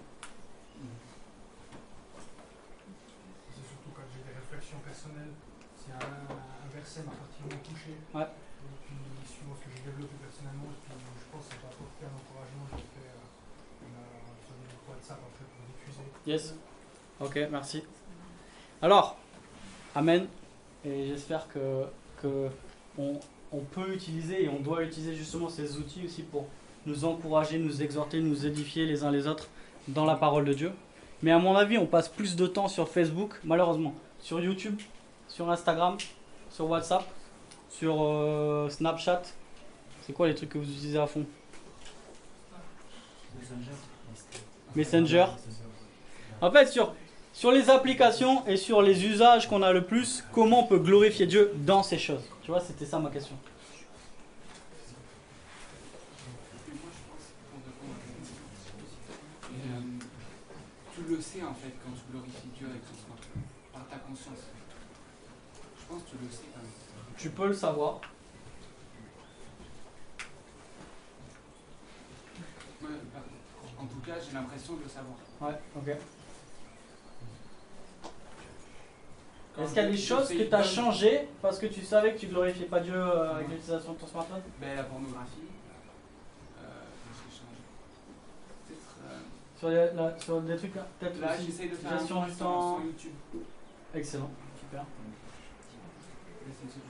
[SPEAKER 11] C'est surtout quand j'ai des réflexions personnelles. Si un, un verset m'a particulièrement touché,
[SPEAKER 1] ouais.
[SPEAKER 11] et puis suivant ce que j'ai développé personnellement, puis je pense que ça va apporter un encouragement, je le fais euh, sur le WhatsApp après pour diffuser.
[SPEAKER 1] Yes. Ok, merci. Alors, amen. Et j'espère que, que on, on peut utiliser et on doit utiliser justement ces outils aussi pour nous encourager, nous exhorter, nous édifier les uns les autres dans la parole de Dieu. Mais à mon avis, on passe plus de temps sur Facebook, malheureusement, sur YouTube, sur Instagram, sur WhatsApp, sur euh, Snapchat. C'est quoi les trucs que vous utilisez à fond? Messenger. En fait, sur, sur les applications et sur les usages qu'on a le plus, comment on peut glorifier Dieu dans ces choses? Tu vois, c'était ça ma question.
[SPEAKER 2] Euh, tu le sais en fait quand tu glorifies Dieu avec ton smartphone, par ta conscience. Je pense que tu le sais quand même.
[SPEAKER 1] Tu peux le savoir.
[SPEAKER 2] Ouais, bah, en tout cas, j'ai l'impression de le savoir.
[SPEAKER 1] Ouais, ok. Est-ce qu'il y a des choses que tu as changées parce que tu savais que tu glorifiais pas Dieu euh, avec l'utilisation de ton smartphone?
[SPEAKER 2] Ben, la pornographie, euh, j'ai changé. Peut-être. Euh,
[SPEAKER 1] Sur, les, la, sur des trucs là, peut-être
[SPEAKER 2] là,
[SPEAKER 1] aussi
[SPEAKER 2] j'essaye de faire un
[SPEAKER 1] gestion
[SPEAKER 2] point
[SPEAKER 1] du
[SPEAKER 2] sur,
[SPEAKER 1] temps.
[SPEAKER 2] sur YouTube.
[SPEAKER 1] Excellent, super.
[SPEAKER 2] Mais c'est sûr.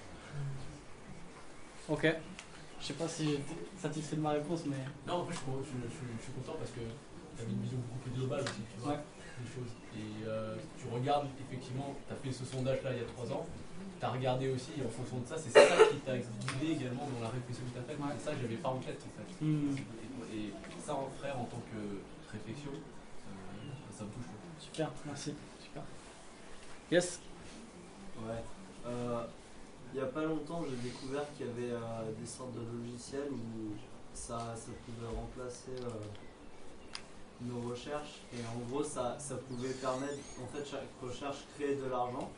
[SPEAKER 1] Ok. Je sais pas si j'étais satisfait de ma réponse, mais.
[SPEAKER 9] Non, en fait, je, je, je, je suis content parce que tu avais une vision beaucoup plus globale aussi, tu vois,
[SPEAKER 1] Ouais.
[SPEAKER 9] des choses. Et euh, tu regardes, effectivement, tu as fait ce sondage-là il y a trois ans, tu as regardé aussi, et en fonction de ça, c'est ça qui t'a guidé également dans la réflexion que tu as faite.
[SPEAKER 1] Ouais.
[SPEAKER 9] C'est ça que j'avais pas en tête, en fait.
[SPEAKER 1] Mm.
[SPEAKER 9] Et, et ça, en frère, en tant que réflexion, euh, ça me touche.
[SPEAKER 1] Super, merci. Super. Yes.
[SPEAKER 8] Ouais. Euh, il n'y a pas longtemps, j'ai découvert qu'il y avait euh, des sortes de logiciels où ça, ça pouvait remplacer euh, nos recherches. Et en gros, ça, ça pouvait permettre, en fait, chaque recherche créait de l'argent.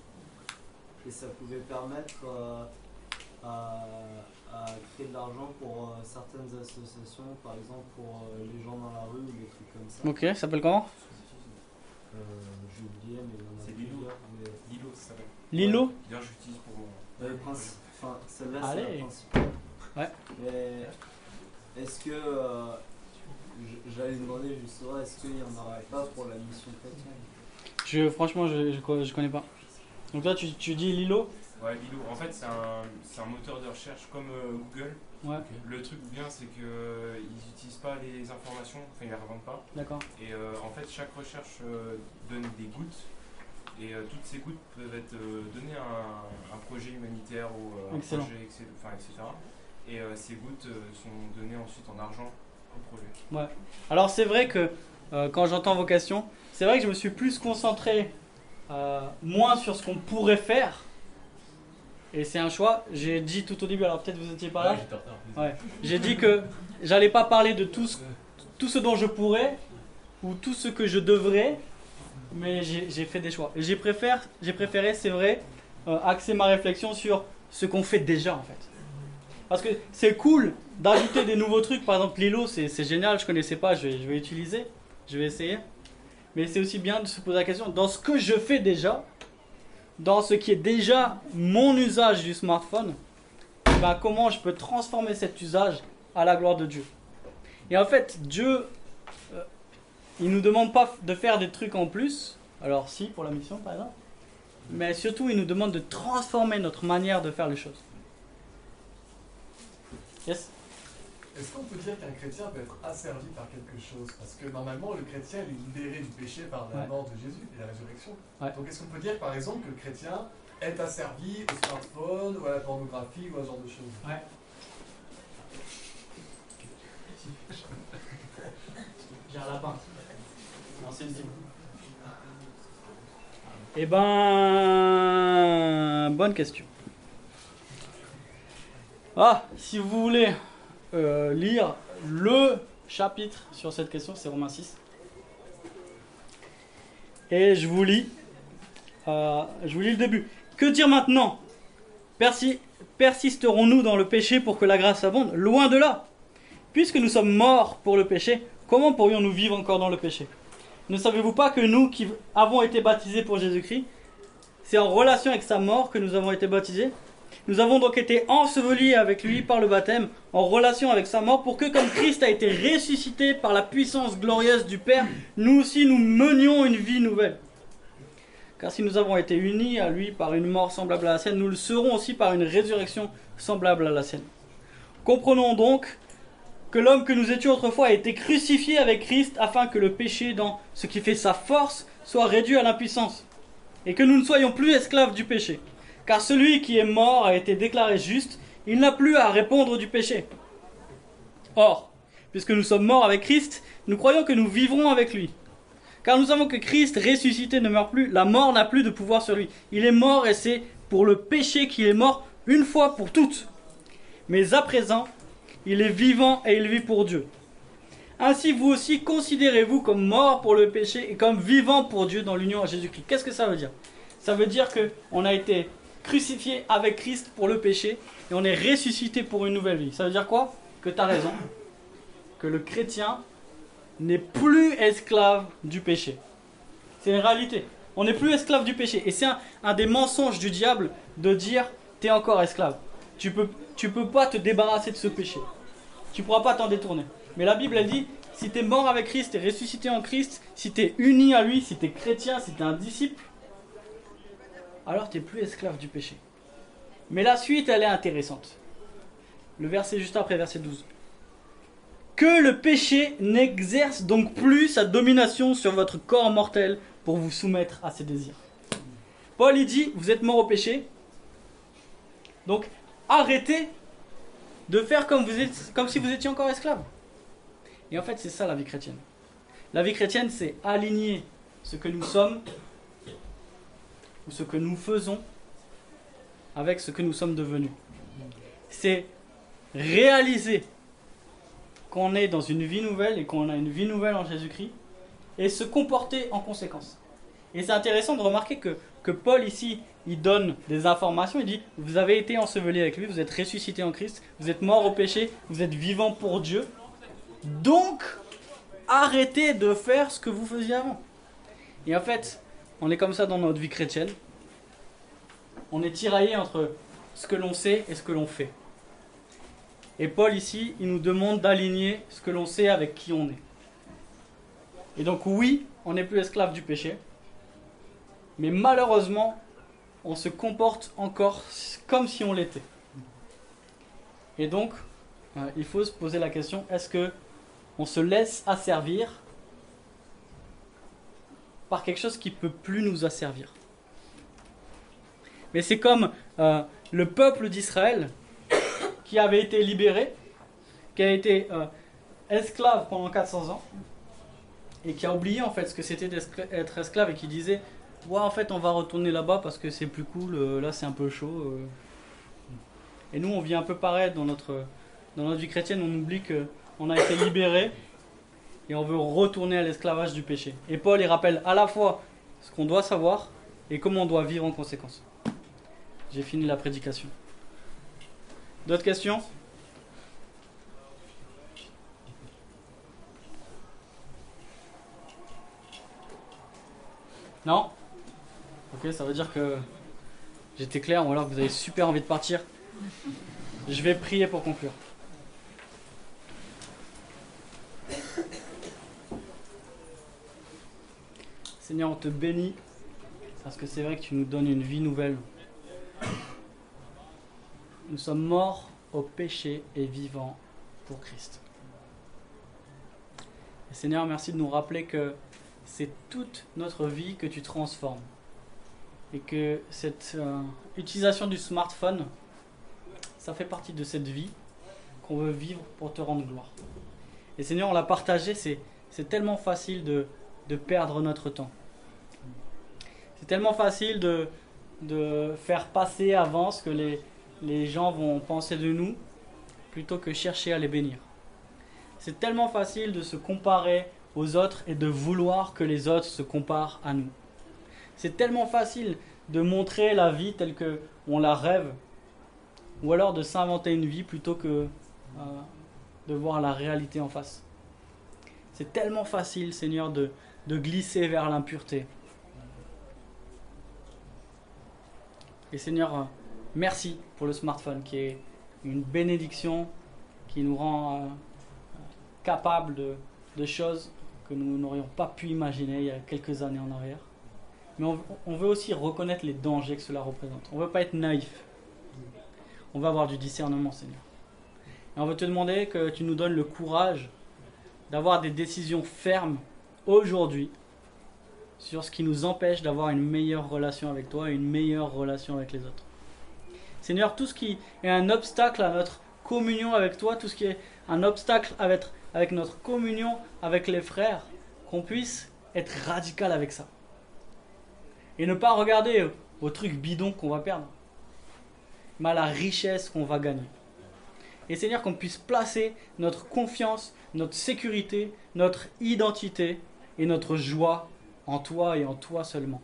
[SPEAKER 8] Et ça pouvait permettre euh, à, à créer de l'argent pour euh, certaines associations, par exemple pour euh, les gens dans la rue ou des trucs comme ça.
[SPEAKER 1] Ok, ça s'appelle comment?
[SPEAKER 8] Euh, j'ai oublié, mais il y en a
[SPEAKER 12] C'est Lilo.
[SPEAKER 8] plusieurs, mais-
[SPEAKER 12] Lilo, ça s'appelle.
[SPEAKER 1] Lilo?
[SPEAKER 12] D'ailleurs, j'utilise pour mon.
[SPEAKER 8] Ouais, le principe, enfin, celle-là c'est
[SPEAKER 1] Allez.
[SPEAKER 8] la principale.
[SPEAKER 1] Ouais.
[SPEAKER 8] Mais est-ce que euh, j- j'allais demander justement, est-ce qu'il n'y en aurait pas pour la mission chrétienne?
[SPEAKER 1] Je, franchement, je, je, je connais pas. Donc toi, tu, tu dis Lilo?
[SPEAKER 12] Ouais, Lilo. En fait, c'est un, c'est un moteur de recherche comme euh, Google.
[SPEAKER 1] Ouais.
[SPEAKER 12] Le truc bien, c'est qu'ils n'utilisent pas les informations, enfin, ils les revendent pas.
[SPEAKER 1] D'accord.
[SPEAKER 12] Et euh, en fait, chaque recherche euh, donne des gouttes. Et euh, toutes ces gouttes peuvent être euh, données à un, un projet humanitaire ou euh, un
[SPEAKER 1] Excellent.
[SPEAKER 12] projet, et cetera. Enfin, et cetera. Et euh, ces gouttes euh, sont données ensuite en argent au projet.
[SPEAKER 1] Ouais. Alors c'est vrai que euh, quand j'entends vocation, c'est vrai que je me suis plus concentré euh, moins sur ce qu'on pourrait faire. Et c'est un choix. J'ai dit tout au début, alors peut-être vous étiez pas là.
[SPEAKER 9] Ouais, j'étais en retard, désolé.
[SPEAKER 1] Ouais. J'ai dit que j'allais pas parler de tout ce, tout ce dont je pourrais ou tout ce que je devrais, mais j'ai j'ai fait des choix. Et j'ai préféré, j'ai préféré, c'est vrai, euh, axer ma réflexion sur ce qu'on fait déjà en fait. Parce que c'est cool d'ajouter des nouveaux trucs. Par exemple, Lilo, c'est c'est génial, je connaissais pas, je vais, je vais utiliser, je vais essayer. Mais c'est aussi bien de se poser la question, dans ce que je fais déjà, dans ce qui est déjà mon usage du smartphone, ben comment je peux transformer cet usage à la gloire de Dieu. Et en fait, Dieu, euh, il ne nous demande pas de faire des trucs en plus, alors si, pour la mission par exemple, mais surtout il nous demande de transformer notre manière de faire les choses. Yes.
[SPEAKER 13] Est-ce qu'on peut dire qu'un chrétien peut être asservi par quelque chose? Parce que normalement, le chrétien il est libéré du péché par la
[SPEAKER 1] Ouais.
[SPEAKER 13] mort de Jésus et la résurrection.
[SPEAKER 1] Ouais.
[SPEAKER 13] Donc est-ce qu'on peut dire par exemple que le chrétien est asservi au smartphone ou à la pornographie ou à ce genre de choses?
[SPEAKER 1] Ouais. J'ai un lapin. Non, c'est une cible. Eh ben, bonne question. Ah, si vous voulez euh, lire le chapitre sur cette question, c'est Romains six. Et je vous lis, euh, je vous lis le début. Que dire maintenant? Persi- Persisterons-nous dans le péché pour que la grâce abonde? Loin de là. Puisque nous sommes morts pour le péché, comment pourrions-nous vivre encore dans le péché? Ne savez-vous pas que nous qui avons été baptisés pour Jésus-Christ, c'est en relation avec sa mort que nous avons été baptisés? Nous avons donc été ensevelis avec lui par le baptême, en relation avec sa mort, pour que comme Christ a été ressuscité par la puissance glorieuse du Père, nous aussi nous menions une vie nouvelle. Car si nous avons été unis à lui par une mort semblable à la sienne, nous le serons aussi par une résurrection semblable à la sienne. Comprenons donc que l'homme que nous étions autrefois a été crucifié avec Christ afin que le péché dans ce qui fait sa force soit réduit à l'impuissance et que nous ne soyons plus esclaves du péché. Car celui qui est mort a été déclaré juste, il n'a plus à répondre du péché. Or, puisque nous sommes morts avec Christ, nous croyons que nous vivrons avec lui. Car nous savons que Christ ressuscité ne meurt plus, la mort n'a plus de pouvoir sur lui. Il est mort et c'est pour le péché qu'il est mort une fois pour toutes. Mais à présent, il est vivant et il vit pour Dieu. Ainsi vous aussi considérez-vous comme mort pour le péché et comme vivant pour Dieu dans l'union à Jésus-Christ. Qu'est-ce que ça veut dire? Ça veut dire qu'on a été crucifié avec Christ pour le péché et on est ressuscité pour une nouvelle vie. Ça veut dire quoi? Que tu as raison, que le chrétien n'est plus esclave du péché. C'est une réalité. On n'est plus esclave du péché. Et c'est un, un des mensonges du diable de dire tu es encore esclave. Tu peux, tu peux pas te débarrasser de ce péché. Tu ne pourras pas t'en détourner. Mais la Bible, elle dit, si tu es mort avec Christ, tu es ressuscité en Christ, si tu es uni à lui, si tu es chrétien, si tu es un disciple, alors tu n'es plus esclave du péché. Mais la suite, elle est intéressante. Le verset juste après, verset douze. Que le péché n'exerce donc plus sa domination sur votre corps mortel pour vous soumettre à ses désirs. Paul, il dit, vous êtes mort au péché, donc arrêtez de faire comme, vous êtes, comme si vous étiez encore esclave. Et en fait, c'est ça la vie chrétienne. La vie chrétienne, c'est aligner ce que nous sommes ou ce que nous faisons avec ce que nous sommes devenus. C'est réaliser qu'on est dans une vie nouvelle et qu'on a une vie nouvelle en Jésus-Christ et se comporter en conséquence. Et c'est intéressant de remarquer que, que Paul ici, il donne des informations, il dit, vous avez été enseveli avec lui, vous êtes ressuscité en Christ, vous êtes mort au péché, vous êtes vivant pour Dieu, donc arrêtez de faire ce que vous faisiez avant. Et en fait, on est comme ça dans notre vie chrétienne, on est tiraillé entre ce que l'on sait et ce que l'on fait. Et Paul ici, il nous demande d'aligner ce que l'on sait avec qui on est. Et donc oui, on n'est plus esclave du péché, mais malheureusement, on se comporte encore comme si on l'était. Et donc, euh, il faut se poser la question, est-ce que on se laisse asservir par quelque chose qui ne peut plus nous asservir? Mais c'est comme euh, le peuple d'Israël qui avait été libéré, qui a été euh, esclave pendant quatre cents ans, et qui a oublié en fait ce que c'était d'être esclave et qui disait ouais, en fait on va retourner là-bas parce que c'est plus cool, euh, là c'est un peu chaud. Euh. Et nous on vit un peu pareil dans notre, dans notre vie chrétienne, on oublie qu'on a été libéré et on veut retourner à l'esclavage du péché. Et Paul il rappelle à la fois ce qu'on doit savoir et comment on doit vivre en conséquence. J'ai fini la prédication. D'autres questions? Non? Ok, ça veut dire que j'étais clair ou alors que vous avez super envie de partir. Je vais prier pour conclure. Seigneur, on te bénit parce que c'est vrai que tu nous donnes une vie nouvelle. Nous sommes morts au péché et vivants pour Christ. Et Seigneur, merci de nous rappeler que c'est toute notre vie que tu transformes. Et que cette euh, utilisation du smartphone, ça fait partie de cette vie qu'on veut vivre pour te rendre gloire. Et Seigneur, on l'a partagé, c'est, c'est tellement facile de, de perdre notre temps. C'est tellement facile de, de faire passer avant ce que les, les gens vont penser de nous, plutôt que chercher à les bénir. C'est tellement facile de se comparer aux autres et de vouloir que les autres se comparent à nous. C'est tellement facile de montrer la vie telle qu'on la rêve, ou alors de s'inventer une vie plutôt que euh, de voir la réalité en face. C'est tellement facile, Seigneur, de, de glisser vers l'impureté. Et Seigneur, euh, merci pour le smartphone qui est une bénédiction qui nous rend euh, capables de, de choses que nous n'aurions pas pu imaginer il y a quelques années en arrière. Mais on, on veut aussi reconnaître les dangers que cela représente. On ne veut pas être naïf. On veut avoir du discernement, Seigneur. Et on veut te demander que tu nous donnes le courage d'avoir des décisions fermes aujourd'hui sur ce qui nous empêche d'avoir une meilleure relation avec toi et une meilleure relation avec les autres. Seigneur, tout ce qui est un obstacle à notre communion avec toi, tout ce qui est un obstacle avec, avec notre communion avec les frères, qu'on puisse être radical avec ça. Et ne pas regarder aux trucs bidons qu'on va perdre, mais à la richesse qu'on va gagner. Et Seigneur, qu'on puisse placer notre confiance, notre sécurité, notre identité et notre joie en toi et en toi seulement.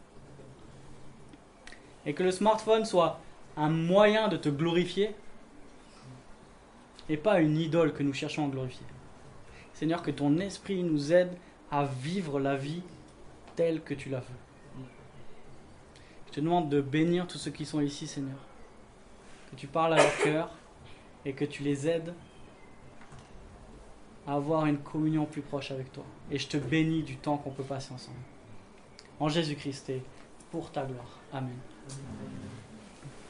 [SPEAKER 1] Et que le smartphone soit un moyen de te glorifier et pas une idole que nous cherchons à glorifier. Seigneur, que ton esprit nous aide à vivre la vie telle que tu la veux. Je te demande de bénir tous ceux qui sont ici, Seigneur. Que tu parles à leur cœur et que tu les aides à avoir une communion plus proche avec toi. Et je te bénis du temps qu'on peut passer ensemble. En Jésus-Christ et pour ta gloire. Amen.